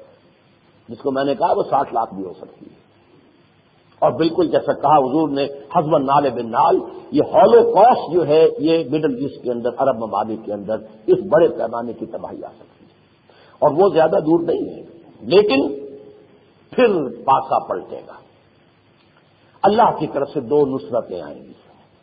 جس کو میں نے کہا وہ ساٹھ لاکھ بھی ہو سکتی ہے. اور بالکل جیسا کہا حضور نے حسب النال بن نال، یہ ہولو کاسٹ جو ہے یہ مڈل ایسٹ کے اندر، عرب ممالک کے اندر اس بڑے پیمانے کی تباہی آ سکتی ہے، اور وہ زیادہ دور نہیں ہے. لیکن پھر پاسا پلٹے گا. اللہ کی طرف سے دو نصرتیں آئیں گی.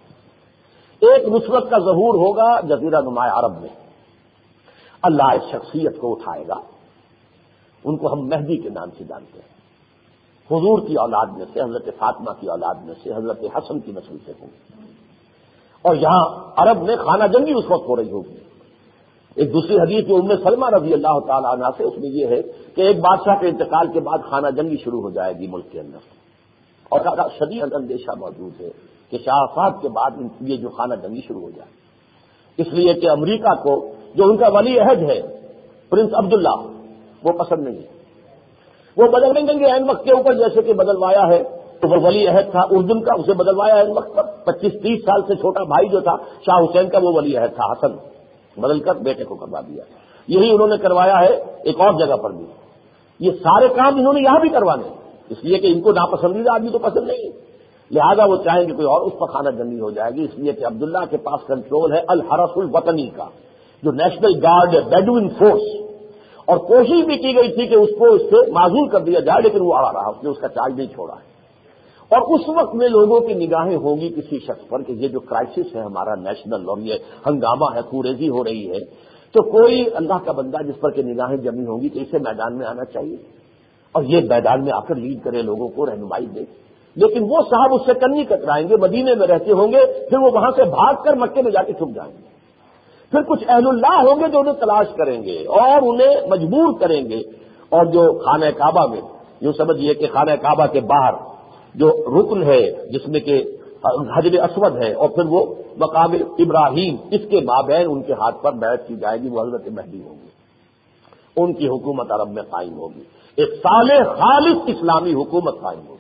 ایک نصرت کا ظہور ہوگا جزیرہ نما عرب میں، اللہ اس شخصیت کو اٹھائے گا، ان کو ہم مہدی کے نام سے جانتے ہیں. حضور کی اولاد میں سے، حضرت فاطمہ کی اولاد میں سے، حضرت حسن کی نسل سے ہوں. اور یہاں عرب میں خانہ جنگی اس وقت ہو رہی ہوگی. ایک دوسری حدیث جو ام سلمہ رضی اللہ تعالی عنہا سے، اس میں یہ ہے کہ ایک بادشاہ کے انتقال کے بعد خانہ جنگی شروع ہو جائے گی ملک کے اندر، اور شدید اندیشہ موجود ہے کہ شاہ فہد کے بعد یہ جو خانہ جنگی شروع ہو جائے. اس لیے کہ امریکہ کو جو ان کا ولی عہد ہے پرنس عبداللہ وہ پسند نہیں ہے. وہ بدلیں گے عین وقت کے اوپر، جیسے کہ بدلوایا ہے تو وہ ولی عہد تھا اردن کا، اسے بدلوایا عین وقت پر. پچیس تیس سال سے چھوٹا بھائی جو تھا شاہ حسین کا وہ ولی عہد تھا حسن، بدل کر بیٹے کو کروا دیا. یہی انہوں نے کروایا ہے ایک اور جگہ پر بھی. یہ سارے کام انہوں نے یہاں بھی کروانے، اس لیے کہ ان کو ناپسندیدہ آدمی تو پسند نہیں ہے، لہذا وہ چاہیں گے کوئی اور اس پر خانہ جنگی ہو جائے گی. اس لیے کہ عبداللہ کے پاس کنٹرول ہے الحرس الوطنی کا، جو نیشنل گارڈ ہے، بیڈوئن فورس. اور کوشش بھی کی گئی تھی کہ اس کو اس سے معزول کر دیا جائے، لیکن وہ آ رہا، اس نے اس کا چارج نہیں چھوڑا ہے. اور اس وقت میں لوگوں کی نگاہیں ہوں گی کسی شخص پر کہ یہ جو کرائسس ہے ہمارا نیشنل اور یہ ہنگامہ ہے، خوریزی ہو رہی ہے، تو کوئی اللہ کا بندہ جس پر کہ نگاہیں جمی ہوں گی کہ اسے میدان میں آنا چاہیے اور یہ میدان میں آ کر لیڈ کرے، لوگوں کو رہنمائی دے. لیکن وہ صاحب اس سے کنی کترائیں گے، مدینے میں رہتے ہوں گے، پھر وہ وہاں سے بھاگ کر مکے میں جا کے چھپ جائیں گے. پھر کچھ اہل اللہ ہوں گے جو انہیں تلاش کریں گے اور انہیں مجبور کریں گے. اور جو خانہ کعبہ میں، یوں سمجھیے کہ خانہ کعبہ کے باہر جو رکن ہے جس میں کہ حجر اسود ہے، اور پھر وہ مقام ابراہیم، اس کے مابین ان کے ہاتھ پر بیعت کی جائے گی، وہ حضرت مہدی ہوں گی. ان کی حکومت عرب میں قائم ہوگی، ایک صالح خالص اسلامی حکومت قائم ہوگی.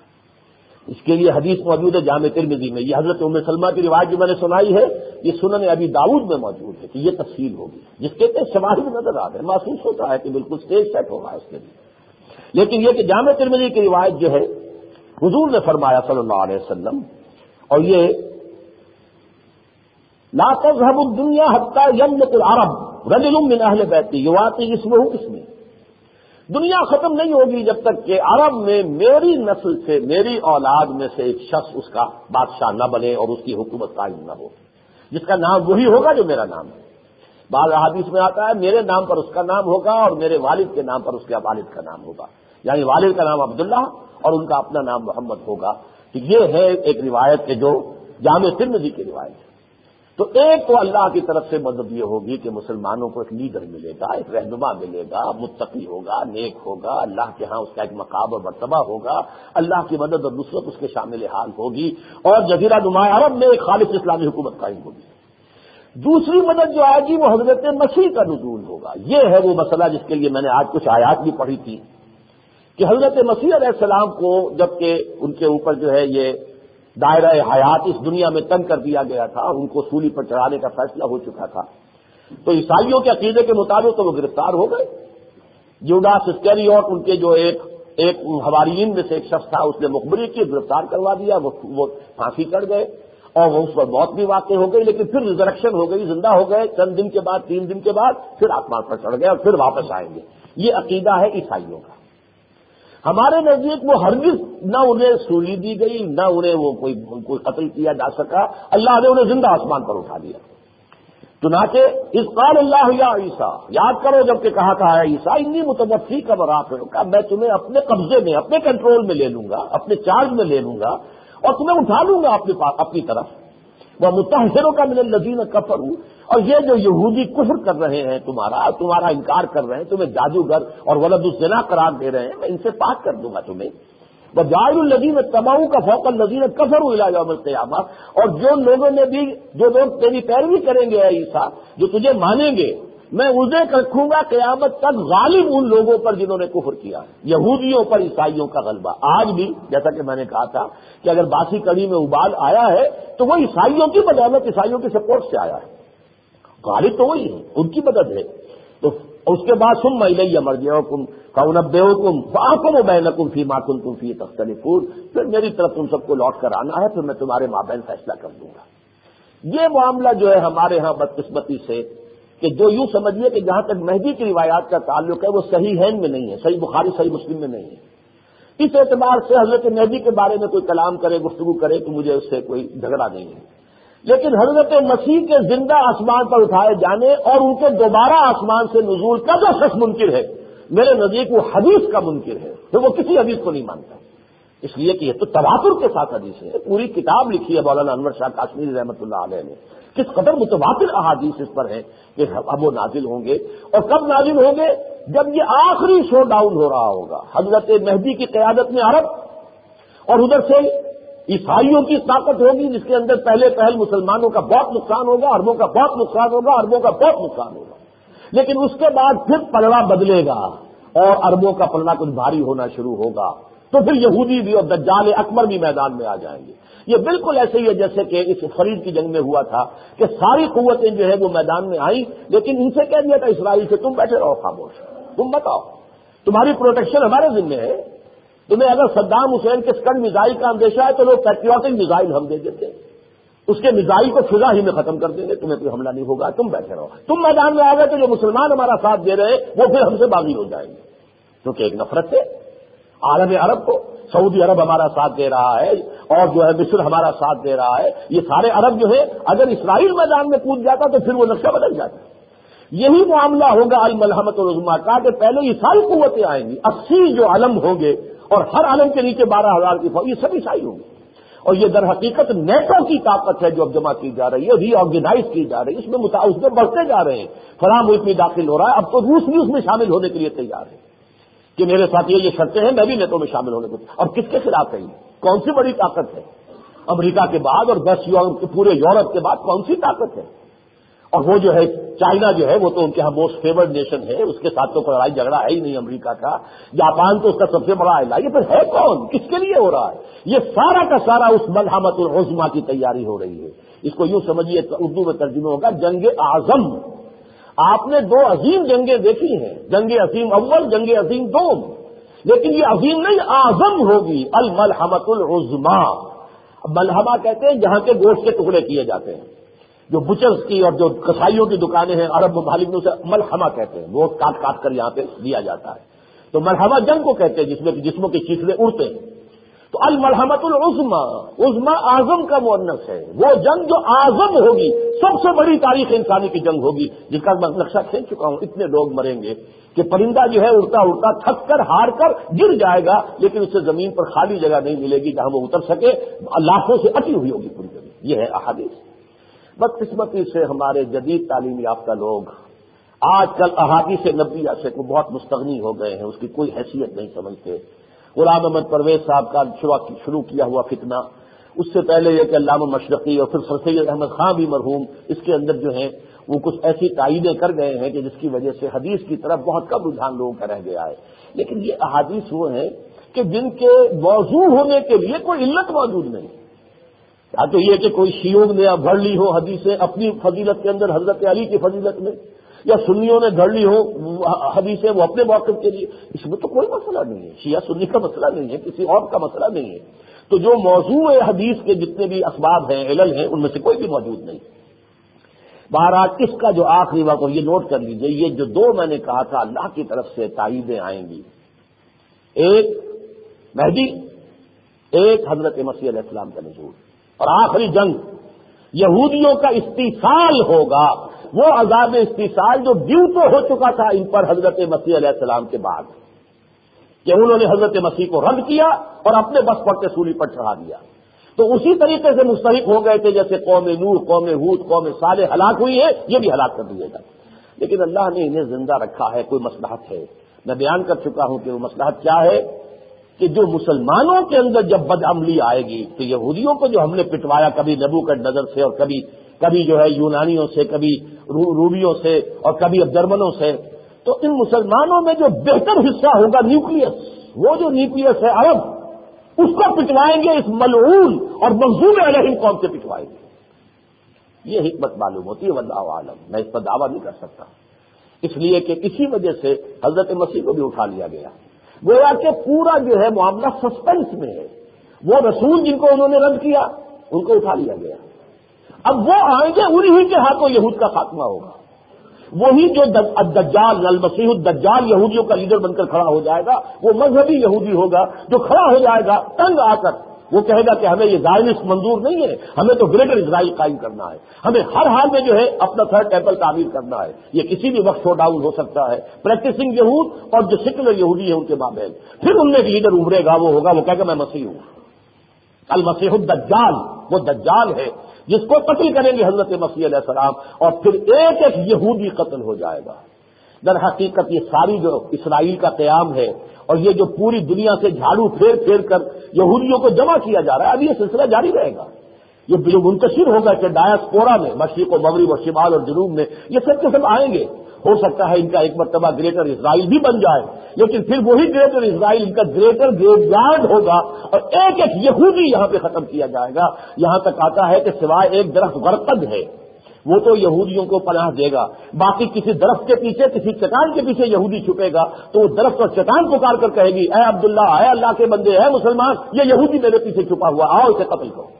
اس کے لیے حدیث موجود ہے جامع ترمذی میں. یہ حضرت ام سلمہ کی روایت جو میں نے سنائی ہے یہ سنن ابی داؤد میں موجود ہے کہ یہ تفصیل ہوگی، جس کے تحت شواہد نظر آ رہے ہیں، محسوس ہوتا ہے کہ بالکل اسٹیج سیٹ ہوگا اس کے لیے. لیکن یہ کہ جامع ترمذی کی روایت جو ہے حضور نے فرمایا صلی اللہ علیہ وسلم، اور یہ لا تذهب الدنيا حتى يملك العرب رجل من اهل بيتي يعطي اسمه اسمي، دنیا ختم نہیں ہوگی جب تک کہ عرب میں میری نسل سے، میری اولاد میں سے ایک شخص اس کا بادشاہ نہ بنے اور اس کی حکومت قائم نہ ہو، جس کا نام وہی ہوگا جو میرا نام ہے. بعض احادیث میں آتا ہے میرے نام پر اس کا نام ہوگا اور میرے والد کے نام پر اس کے والد کا نام ہوگا، یعنی والد کا نام عبداللہ اور ان کا اپنا نام محمد ہوگا. تو یہ ہے ایک روایت کے جو جامع ترمذی کی روایت ہے. تو ایک تو اللہ کی طرف سے مدد یہ ہوگی کہ مسلمانوں کو ایک لیڈر ملے گا، ایک رہنما ملے گا، متقی ہوگا، نیک ہوگا، اللہ کے ہاں اس کا ایک مقام اور مرتبہ ہوگا، اللہ کی مدد اور نصرت اس کے شامل حال ہوگی، اور جزیرہ نما عرب میں ایک خالص اسلامی حکومت قائم ہوگی. دوسری مدد جو آئے گی وہ حضرت مسیح کا نزول ہوگا. یہ ہے وہ مسئلہ جس کے لیے میں نے آج کچھ آیات بھی پڑھی تھی کہ حضرت مسیح علیہ السلام کو جبکہ ان کے اوپر جو ہے یہ دائرہ حیات اس دنیا میں تنگ کر دیا گیا تھا اور ان کو سولی پر چڑھانے کا فیصلہ ہو چکا تھا، تو عیسائیوں کے عقیدے کے مطابق تو وہ گرفتار ہو گئے. یوڈاس اسکریوٹ ان کے جو ایک ایک حواریین میں سے ایک شخص تھا، اس نے مخبری کی، گرفتار کروا دیا، وہ پھانسی چڑھ گئے اور وہ اس پر موت بھی واقع ہو گئی، لیکن پھر ریزریکشن ہو گئی، زندہ ہو گئے چند دن کے بعد، تین دن کے بعد پھر آسمان پر چڑھ گئے اور پھر واپس آئیں گے. یہ عقیدہ ہے عیسائیوں کا. ہمارے نزدیک وہ ہرگز نہ انہیں سولی دی گئی، نہ انہیں وہ کوئی کوئی قتل کیا جا سکا، اللہ نے انہیں زندہ آسمان پر اٹھا دیا. چنانچہ اس قال اللہ یا عیسیٰ، یاد کرو جب کہ کہا تھا عیسیٰ انی متوفی کا برافعک، میں تمہیں اپنے قبضے میں، اپنے کنٹرول میں لے لوں گا، اپنے چارج میں لے لوں گا اور تمہیں اٹھا لوں گا اپنی اپنی طرف. وہ متحروں کا من الذین کفروا، اور یہ جو یہودی کفر کر رہے ہیں، تمہارا تمہارا انکار کر رہے ہیں، تمہیں جادوگر اور ولد الزنا قرار دے رہے ہیں، میں ان سے پاک کر دوں گا تمہیں. وجاعل الذین اتبعوا کا فوق الذین کفروا الی یوم القیامہ، اور جو لوگوں نے بھی جو لوگ تیری پیروی کریں گے اے عیسیٰ، جو تجھے مانیں گے، میں انہیں رکھوں گا قیامت تک غالب ان لوگوں پر جنہوں نے کفر کیا ہے. یہودیوں پر عیسائیوں کا غلبہ. آج بھی جیسا کہ میں نے کہا تھا کہ اگر باسی کڑی میں ابال آیا ہے تو وہ عیسائیوں کی بدولت، عیسائیوں کی سپورٹ سے آیا ہے. غالب تو وہی ہے، ان کی مدد ہے. تو اس کے بعد ثم الی مرجعکم فانبئکم فاحکم بینکم فیما کنتم فیہ تختلفون، پھر میری طرف تم سب کو لوٹ کر آنا ہے، پھر میں تمہارے مابین فیصلہ کر دوں گا. یہ معاملہ جو ہے ہمارے ہاں بدقسمتی سے کہ جو یوں سمجھیے کہ جہاں تک مہدی کی روایات کا تعلق ہے وہ صحیحین میں نہیں ہے، صحیح بخاری صحیح مسلم میں نہیں ہے. اس اعتبار سے حضرت مہدی کے بارے میں کوئی کلام کرے، گفتگو کرے تو مجھے اس سے کوئی جھگڑا نہیں ہے. لیکن حضرت مسیح کے زندہ آسمان پر اٹھائے جانے اور ان کے دوبارہ آسمان سے نزول کا جو شخص منکر ہے، میرے نزدیک وہ حدیث کا منکر ہے، پھر وہ کسی حدیث کو نہیں مانتا. اس لیے کہ یہ تو تواتر کے ساتھ حدیث ہے. پوری کتاب لکھی ہے مولانا انور شاہ کاشمیری رحمۃ اللہ علیہ نے، کس قدر متواتر احادیث اس پر ہیں کہ اب وہ نازل ہوں گے. اور کب نازل ہوں گے؟ جب یہ آخری شو ڈاؤن ہو رہا ہوگا، حضرت مہدی کی قیادت میں عرب اور ادھر سے عیسائیوں کی طاقت ہوگی، جس کے اندر پہلے پہل مسلمانوں کا بہت نقصان ہوگا، عربوں کا بہت نقصان ہوگا، عربوں کا بہت نقصان ہوگا. لیکن اس کے بعد پھر پلڑا بدلے گا اور عربوں کا پلڑا کچھ بھاری ہونا شروع ہوگا، تو پھر یہودی بھی اور دجال اکبر بھی میدان میں آ جائیں گے. یہ بالکل ایسے ہی ہے جیسے کہ اس فرید کی جنگ میں ہوا تھا کہ ساری قوتیں جو ہے وہ میدان میں آئیں، لیکن ان سے کہہ دیا تھا اسرائیل سے تم بیٹھے رہو خاموش، تم بتاؤ، تمہاری پروٹیکشن ہمارے ذمہ ہے. تمہیں اگر صدام حسین کے اسکڈ میزائل کا اندیشہ ہے تو لوگ پیٹریوٹک میزائل ہم دے دیتے، اس کے میزائل کو فضا ہی میں ختم کر دیں گے، تمہیں کوئی حملہ نہیں ہوگا، تم بیٹھے رہو. تم میدان میں آ گئے تو جو مسلمان ہمارا ساتھ دے رہے ہیں وہ پھر ہم سے باغی ہو جائیں گے، کیونکہ ایک نفرت سے عالم عرب کو، سعودی عرب ہمارا ساتھ دے رہا ہے اور جو ہے مصر ہمارا ساتھ دے رہا ہے، یہ سارے عرب جو ہے اگر اسرائیل میدان میں کود جاتا تو پھر وہ نقشہ بدل جاتا. یہی معاملہ ہوگا الملحمۃ العظمیٰ کا کہ پہلے یہ ساری قوتیں آئیں گی، اسی جو علم ہوں گے اور ہر علم کے نیچے بارہ ہزار کی فوج، یہ سب عیسائی ہوں گے. اور یہ در حقیقت نیٹو کی طاقت ہے جو اب جمع کی جا رہی ہے، ری آرگنائز کی جا رہی ہے، اس میں متا... اس میں بڑھتے جا رہے ہیں. فلاں ملک میں داخل ہو رہا ہے، اب تو روس بھی اس میں شامل ہونے کے لیے تیار ہے کہ میرے ساتھ یہ یہ شرطیں ہیں، میں بھی نیٹو میں شامل ہونے کو. اور کس کے خلاف ہے؟ کون سی بڑی طاقت ہے؟ امریکا کے بعد اور دس پورے یورپ کے بعد کون سی طاقت ہے؟ اور وہ جو ہے چائنا جو ہے وہ تو ان کے یہاں موسٹ فیورڈ نیشن ہے، اس کے ساتھ تو کوئی لڑائی جھگڑا ہے ہی نہیں امریکہ کا. جاپان تو اس کا سب سے بڑا علاقہ، یہ پھر ہے کون؟ کس کے لیے ہو رہا ہے؟ یہ سارا کا سارا اس ملحمۃ العظمیٰ کی تیاری ہو رہی ہے. اس کو یوں سمجھیے، اردو میں ترجمہ ہوگا جنگ اعظم. آپ نے دو عظیم جنگیں دیکھی ہیں، جنگ عظیم اول، جنگ عظیم دوم، لیکن یہ عظیم نہیں اعظم ہوگی، الملحمۃ العظمیٰ. ملحمہ کہتے ہیں جہاں کے گوشت کے ٹکڑے کیے جاتے ہیں، جو بچرز کی اور جو کسائیوں کی دکانیں ہیں عرب ممالک میں اسے ملحمہ کہتے ہیں، گوشت کاٹ کاٹ کر یہاں پہ دیا جاتا ہے. تو ملحمہ جنگ کو کہتے ہیں جس میں جسموں کے چیخڑے اڑتے ہیں. تو الملحمۃ العظمیٰ، عظمیٰ اعظم کا مؤنث ہے، وہ جنگ جو اعظم ہوگی، سب سے بڑی تاریخ انسانی کی جنگ ہوگی، جس کا میں نقشہ کھینچ چکا ہوں. اتنے لوگ مریں گے کہ پرندہ جو ہے اڑتا اڑتا تھک کر ہار کر گر جائے گا، لیکن اسے زمین پر خالی جگہ نہیں ملے گی جہاں وہ اتر سکے، لاکھوں سے اٹی ہوئی ہوگی پوری زمین. یہ ہے احادیث. بدقسمتی سے ہمارے جدید تعلیم یافتہ لوگ آج کل احادیث نبویہ سے کو بہت مستغنی ہو گئے ہیں، اس کی کوئی حیثیت نہیں سمجھتے. غلام احمد پرویز صاحب کا شروع کیا ہوا فتنہ اس سے پہلے یہ کہ علامہ مشرقی اور پھر سر سید احمد خان بھی مرحوم اس کے اندر جو ہیں وہ کچھ ایسی تائیدیں کر گئے ہیں کہ جس کی وجہ سے حدیث کی طرف بہت کم رجحان لوگوں کا رہ گیا ہے. لیکن یہ احادیث وہ ہیں کہ جن کے موضوع ہونے کے لیے کوئی علت موجود نہیں. یا تو یہ کہ کوئی شیعوں نے بھر لی ہو حدیثیں اپنی فضیلت کے اندر حضرت علی کی فضیلت میں، یا سنیوں نے گھڑ لی ہو حدیثیں وہ اپنے موقف کے لیے. اس میں تو کوئی مسئلہ نہیں ہے، شیعہ سنی کا مسئلہ نہیں ہے، کسی اور کا مسئلہ نہیں ہے. تو جو موضوع حدیث کے جتنے بھی اسباب ہیں، علل ہیں، ان میں سے کوئی بھی موجود نہیں. بہرحال اس کا جو آخری وقت، اور یہ نوٹ کر لیجئے، یہ جو دو میں نے کہا تھا اللہ کی طرف سے تائیدیں آئیں گی، ایک مہدی، ایک حضرت مسیح علیہ السلام کا نزول، اور آخری جنگ یہودیوں کا استیصال ہوگا، وہ عذاب استیصال جو ڈیو تو ہو چکا تھا ان پر حضرت مسیح علیہ السلام کے بعد، کہ انہوں نے حضرت مسیح کو رد کیا اور اپنے بس پر کے سولی پر چڑھا دیا. تو اسی طریقے سے مستحق ہو گئے تھے جیسے قوم نوح، قوم ہود، قوم صالح ہلاک ہوئی ہے، یہ بھی ہلاک کر دیے گا. لیکن اللہ نے انہیں زندہ رکھا ہے، کوئی مصلحت ہے. میں بیان کر چکا ہوں کہ وہ مصلحت کیا ہے کہ جو مسلمانوں کے اندر جب بد عملی آئے گی تو یہودیوں کو جو ہم نے پٹوایا کبھی نبوکدنضر سے اور کبھی کبھی جو ہے یونانیوں سے، کبھی روبیوں سے اور کبھی اب جرمنوں سے، تو ان مسلمانوں میں جو بہتر حصہ ہوگا نیوکلیس، وہ جو نیوکلیس ہے عرب، اس کو پٹوائیں گے، اس ملعون اور مغضوب علیہم قوم سے پٹوائیں گے. یہ حکمت معلوم ہوتی ہے، واللہ عالم. میں اس پر دعویٰ نہیں کر سکتا، اس لیے کہ اسی وجہ سے حضرت مسیح کو بھی اٹھا لیا گیا. گویا کہ پورا جو ہے معاملہ سسپینس میں ہے. وہ رسول جن کو انہوں نے رد کیا ان کو اٹھا لیا گیا. اب وہ آئیں گے، انہی کے ہاتھوں یہود کا خاتمہ ہوگا. وہی جو الدجال المسیح الدجال یہودیوں کا لیڈر بن کر کھڑا ہو جائے گا، وہ مذہبی یہودی ہوگا جو کھڑا ہو جائے گا تنگ آ کر. وہ کہے گا کہ ہمیں یہ زائنسٹ منظور نہیں ہے، ہمیں تو گریٹر اسرائیل قائم کرنا ہے، ہمیں ہر حال میں جو ہے اپنا تھرڈ ٹیمپل تعمیر کرنا ہے. یہ کسی بھی وقت شو ڈاؤن ہو سکتا ہے. پریکٹسنگ یہود اور جو سیکولر یہودی ہے ان کے مابین پھر ان میں ایک لیڈر ابھرے گا، وہ ہوگا، وہ کہے گا میں مسیح ہوں. المسیح الدجال وہ دجال ہے جس کو قتل کریں گے حضرت مسیح علیہ السلام، اور پھر ایک ایک یہودی قتل ہو جائے گا. در حقیقت یہ ساری جو اسرائیل کا قیام ہے اور یہ جو پوری دنیا سے جھاڑو پھیر پھیر کر یہودیوں کو جمع کیا جا رہا ہے، اب یہ سلسلہ جاری رہے گا. یہ جو منتشر ہوگا کہ ڈایاسپورا میں، مشرق و مغرب اور شمال اور جنوب میں، یہ سب کے سب آئیں گے. ہو سکتا ہے ان کا ایک مرتبہ گریٹر اسرائیل بھی بن جائے، لیکن پھر وہی گریٹر اسرائیل ان کا گریٹر گریو یارڈ ہوگا اور ایک ایک یہودی یہاں پہ ختم کیا جائے گا. یہاں تک آتا ہے کہ سوائے ایک درخت غرقد ہے، وہ تو یہودیوں کو پناہ دے گا، باقی کسی درخت کے پیچھے، کسی چٹان کے پیچھے یہودی چھپے گا تو وہ درخت اور چٹان پکار کر کہے گی، اے عبداللہ، اے اللہ کے بندے، اے مسلمان، یہ یہودی میرے پیچھے چھپا ہوا، آؤ اسے قتل کرو.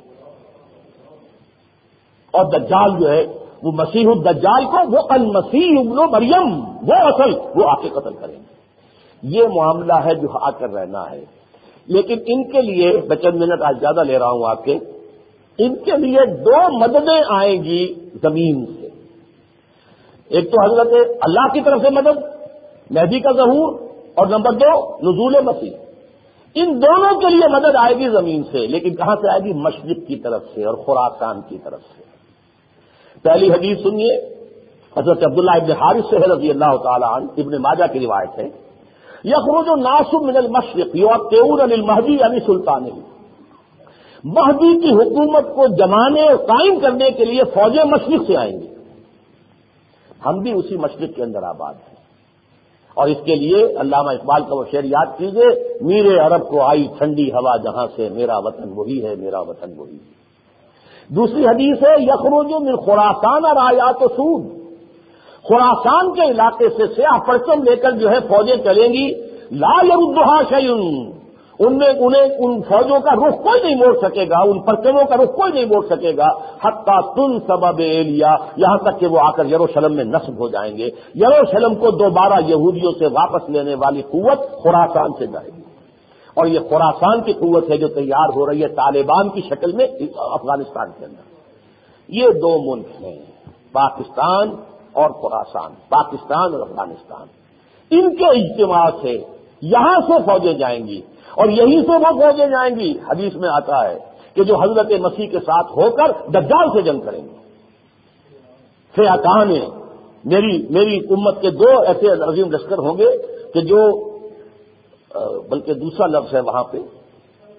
اور دجال جو ہے وہ مسیح الدجال کو، وہ المسیح ابن مریم، وہ اصل وہ آ کے قتل کریں گے. یہ معاملہ ہے جو آ کر رہنا ہے. لیکن ان کے لیے میں چند منٹ آج زیادہ لے رہا ہوں آپ کے، ان کے لیے دو مددیں آئیں گی زمین سے. ایک تو حضرت اللہ کی طرف سے مدد، مہدی کا ظہور، اور نمبر دو نزول مسیح. ان دونوں کے لیے مدد آئے گی زمین سے، لیکن کہاں سے آئے گی؟ مشرق کی طرف سے اور خراسان کی طرف سے. پہلی حدیث سنیے، حضرت عبداللہ ابن حارث سے رضی اللہ تعالی عنہ، ابن ماجہ کی روایت ہے، یخرج الناس من المشرق یعطون للمہدی یعنی سلطان. مہدی کی حکومت کو جمانے اور قائم کرنے کے لیے فوجیں مشرق سے آئیں گی. ہم بھی اسی مشرق کے اندر آباد ہیں، اور اس کے لیے علامہ اقبال کا وہ شعر یاد کیجیے، میرے عرب کو آئی ٹھنڈی ہوا جہاں سے، میرا وطن وہی ہے، میرا وطن وہی ہے. دوسری حدیث ہے، یخرج من خراسان رایات سود. خراسان کے علاقے سے سیاہ پرچم لے کر جو ہے فوجیں چلیں گی، لا یردھا شیء، ان میں انہیں ان فوجوں کا رخ کوئی نہیں موڑ سکے گا، ان پرچموں کا رخ کوئی نہیں موڑ سکے گا، حتی تنصب بإیلیا، یہاں تک کہ وہ آ کر یروشلم میں نصب ہو جائیں گے. یروشلم کو دوبارہ یہودیوں سے واپس لینے والی قوت خراسان سے جائے گی. اور یہ خراسان کی قوت ہے جو تیار ہو رہی ہے طالبان کی شکل میں افغانستان کے اندر. یہ دو ملک ہیں، پاکستان اور خراسان، پاکستان اور افغانستان. ان کے اجتماع سے یہاں سے فوجیں جائیں گی، اور یہیں سے وہ فوجیں جائیں گی. حدیث میں آتا ہے کہ جو حضرت مسیح کے ساتھ ہو کر دجال سے جنگ کریں گے. فئتان، میری میری امت کے دو ایسے عظیم لشکر ہوں گے کہ جو بلکہ دوسرا لفظ ہے وہاں پہ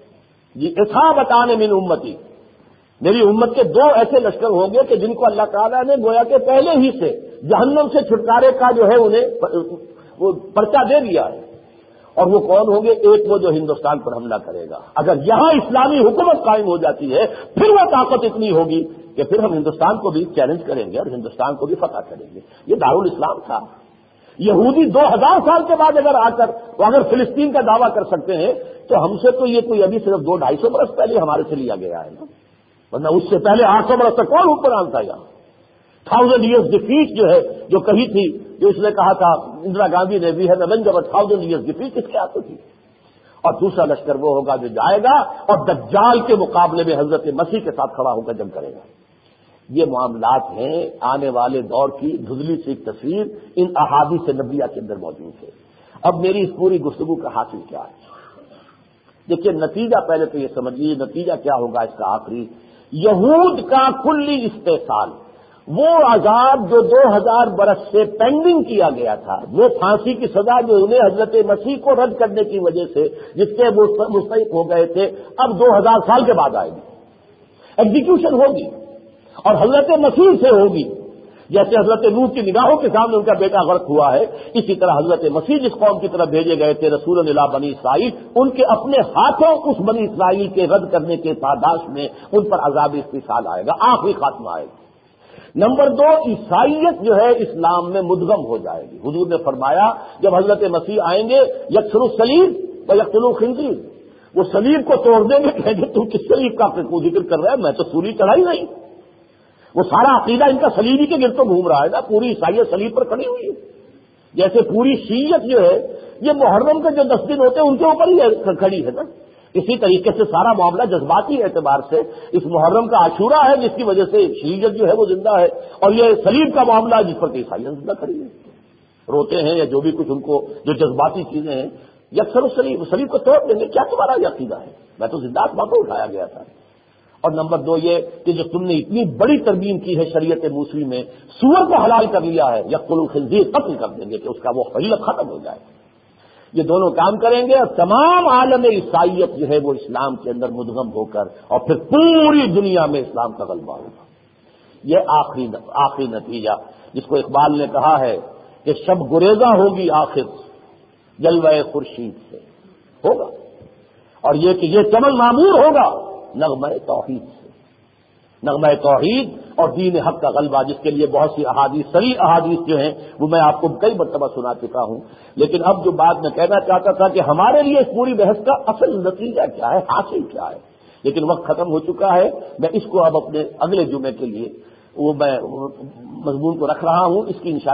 جی اصابتان من امتی، میری امت کے دو ایسے لشکر ہوں گے کہ جن کو اللہ تعالیٰ نے گویا کہ پہلے ہی سے جہنم سے چھٹکارے کا جو ہے انہیں وہ پرچہ دے دیا ہے. اور وہ کون ہوں گے؟ ایک وہ جو ہندوستان پر حملہ کرے گا. اگر یہاں اسلامی حکومت قائم ہو جاتی ہے پھر وہ طاقت اتنی ہوگی کہ پھر ہم ہندوستان کو بھی چیلنج کریں گے اور ہندوستان کو بھی فتح کریں گے. یہ دارالاسلام تھا. یہودی دو ہزار سال کے بعد اگر آ کر وہ اگر فلسطین کا دعویٰ کر سکتے ہیں تو ہم سے تو یہ کوئی ابھی صرف دو ڈھائی سو برس پہلے ہمارے سے لیا گیا ہے نا، ورنہ اس سے پہلے آٹھ سو برس تک کون حکمران تھا یہاں؟ تھاؤزینڈ ایئرز ڈیفیٹ جو ہے جو کہی تھی، جو اس نے کہا تھا اندرا گاندھی نے، we have avenged a thousand years defeat, کس کے ہاتھوں تھی؟ اور دوسرا لشکر وہ ہوگا جو جائے گا اور دجال کے مقابلے میں حضرت مسیح کے ساتھ کھڑا ہو کر جنگ کرے گا. یہ معاملات ہیں آنے والے دور کی دھندلی سی ایک تصویر ان احادیث نبویہ کے اندر موجود ہے. اب میری اس پوری گفتگو کا حاصل کیا ہے؟ دیکھیے نتیجہ پہلے تو یہ سمجھیے نتیجہ کیا ہوگا اس کا آخری. یہود کا کلی استحصال، وہ عذاب جو دو ہزار برس سے پینڈنگ کیا گیا تھا، وہ پھانسی کی سزا جو انہیں حضرت مسیح کو رد کرنے کی وجہ سے جس سے وہ مستحق ہو گئے تھے، اب دو ہزار سال کے بعد آئے گی، ایگزیکیوشن ہوگی اور حضرت مسیح سے ہوگی. جیسے حضرت نوح کی نگاہوں کے سامنے ان کا بیٹا غرق ہوا ہے، اسی طرح حضرت مسیح جس قوم کی طرف بھیجے گئے تھے رسول اللہ بنی اسرائیل، ان کے اپنے ہاتھوں اس بنی اسرائیل کے رد کرنے کے پاداش میں ان پر عذاب استحصال آئے گا، آخری خاتمہ آئے گا. نمبر دو، عیسائیت جو ہے اسلام میں مدغم ہو جائے گی. حضور نے فرمایا جب حضرت مسیح آئیں گے یکسر الصلیب و یقتل الخنزیر، وہ صلیب کو توڑ دیں گے، کہیں گے تم کس صلیب کا ذکر کر رہے ہیں، میں تو سولی چڑھائی نہیں. وہ سارا عقیدہ ان کا صلیبی کے گرد تو گھوم رہا ہے نا، پوری عیسائیت صلیب پر کھڑی ہوئی ہے. جیسے پوری شیعت جو ہے یہ محرم کے جو دس دن ہوتے ہیں ان کے اوپر ہی کھڑی ہے نا، اسی طریقے سے سارا معاملہ جذباتی اعتبار سے اس محرم کا عاشورہ ہے جس کی وجہ سے شیعت جو ہے وہ زندہ ہے، اور یہ صلیب کا معاملہ ہے جس پر کہ عیسائیت زندہ کھڑی ہے، روتے ہیں یا جو بھی کچھ ان کو جو جذباتی چیزیں ہیں. یکسر الصلیب، صلیب کو توڑ دیں گے، کیا تمہارا یہ عقیدہ ہے؟ میں تو زندہ آسمان کو اٹھایا گیا تھا. اور نمبر دو یہ کہ جو تم نے اتنی بڑی ترمیم کی ہے شریعت موسوی میں، سور کو حلال کر لیا ہے، یقتل الخنزیر، قتل کر دیں گے کہ اس کا وہ فضیلت ختم ہو جائے. یہ دونوں کام کریں گے اور تمام عالم عیسائیت جو ہے وہ اسلام کے اندر مدغم ہو کر اور پھر پوری دنیا میں اسلام کا غلبہ ہوگا. یہ آخری آخری نتیجہ جس کو اقبال نے کہا ہے کہ شب گریزاں ہوگی آخر جلوہ خورشید سے ہوگا، اور یہ کہ یہ چمن معمور ہوگا نغمہ توحید سے، نغمہ توحید اور دین حق کا غلبہ، جس کے لیے بہت سی احادیث صریح احادیث جو ہیں وہ میں آپ کو کئی مرتبہ سنا چکا ہوں. لیکن اب جو بات میں کہنا چاہتا تھا کہ ہمارے لیے اس پوری بحث کا اصل نتیجہ کیا ہے، حاصل کیا ہے، لیکن وقت ختم ہو چکا ہے. میں اس کو اب اپنے اگلے جمعے کے لیے وہ میں مضمون کو رکھ رہا ہوں، اس کی انشاءاللہ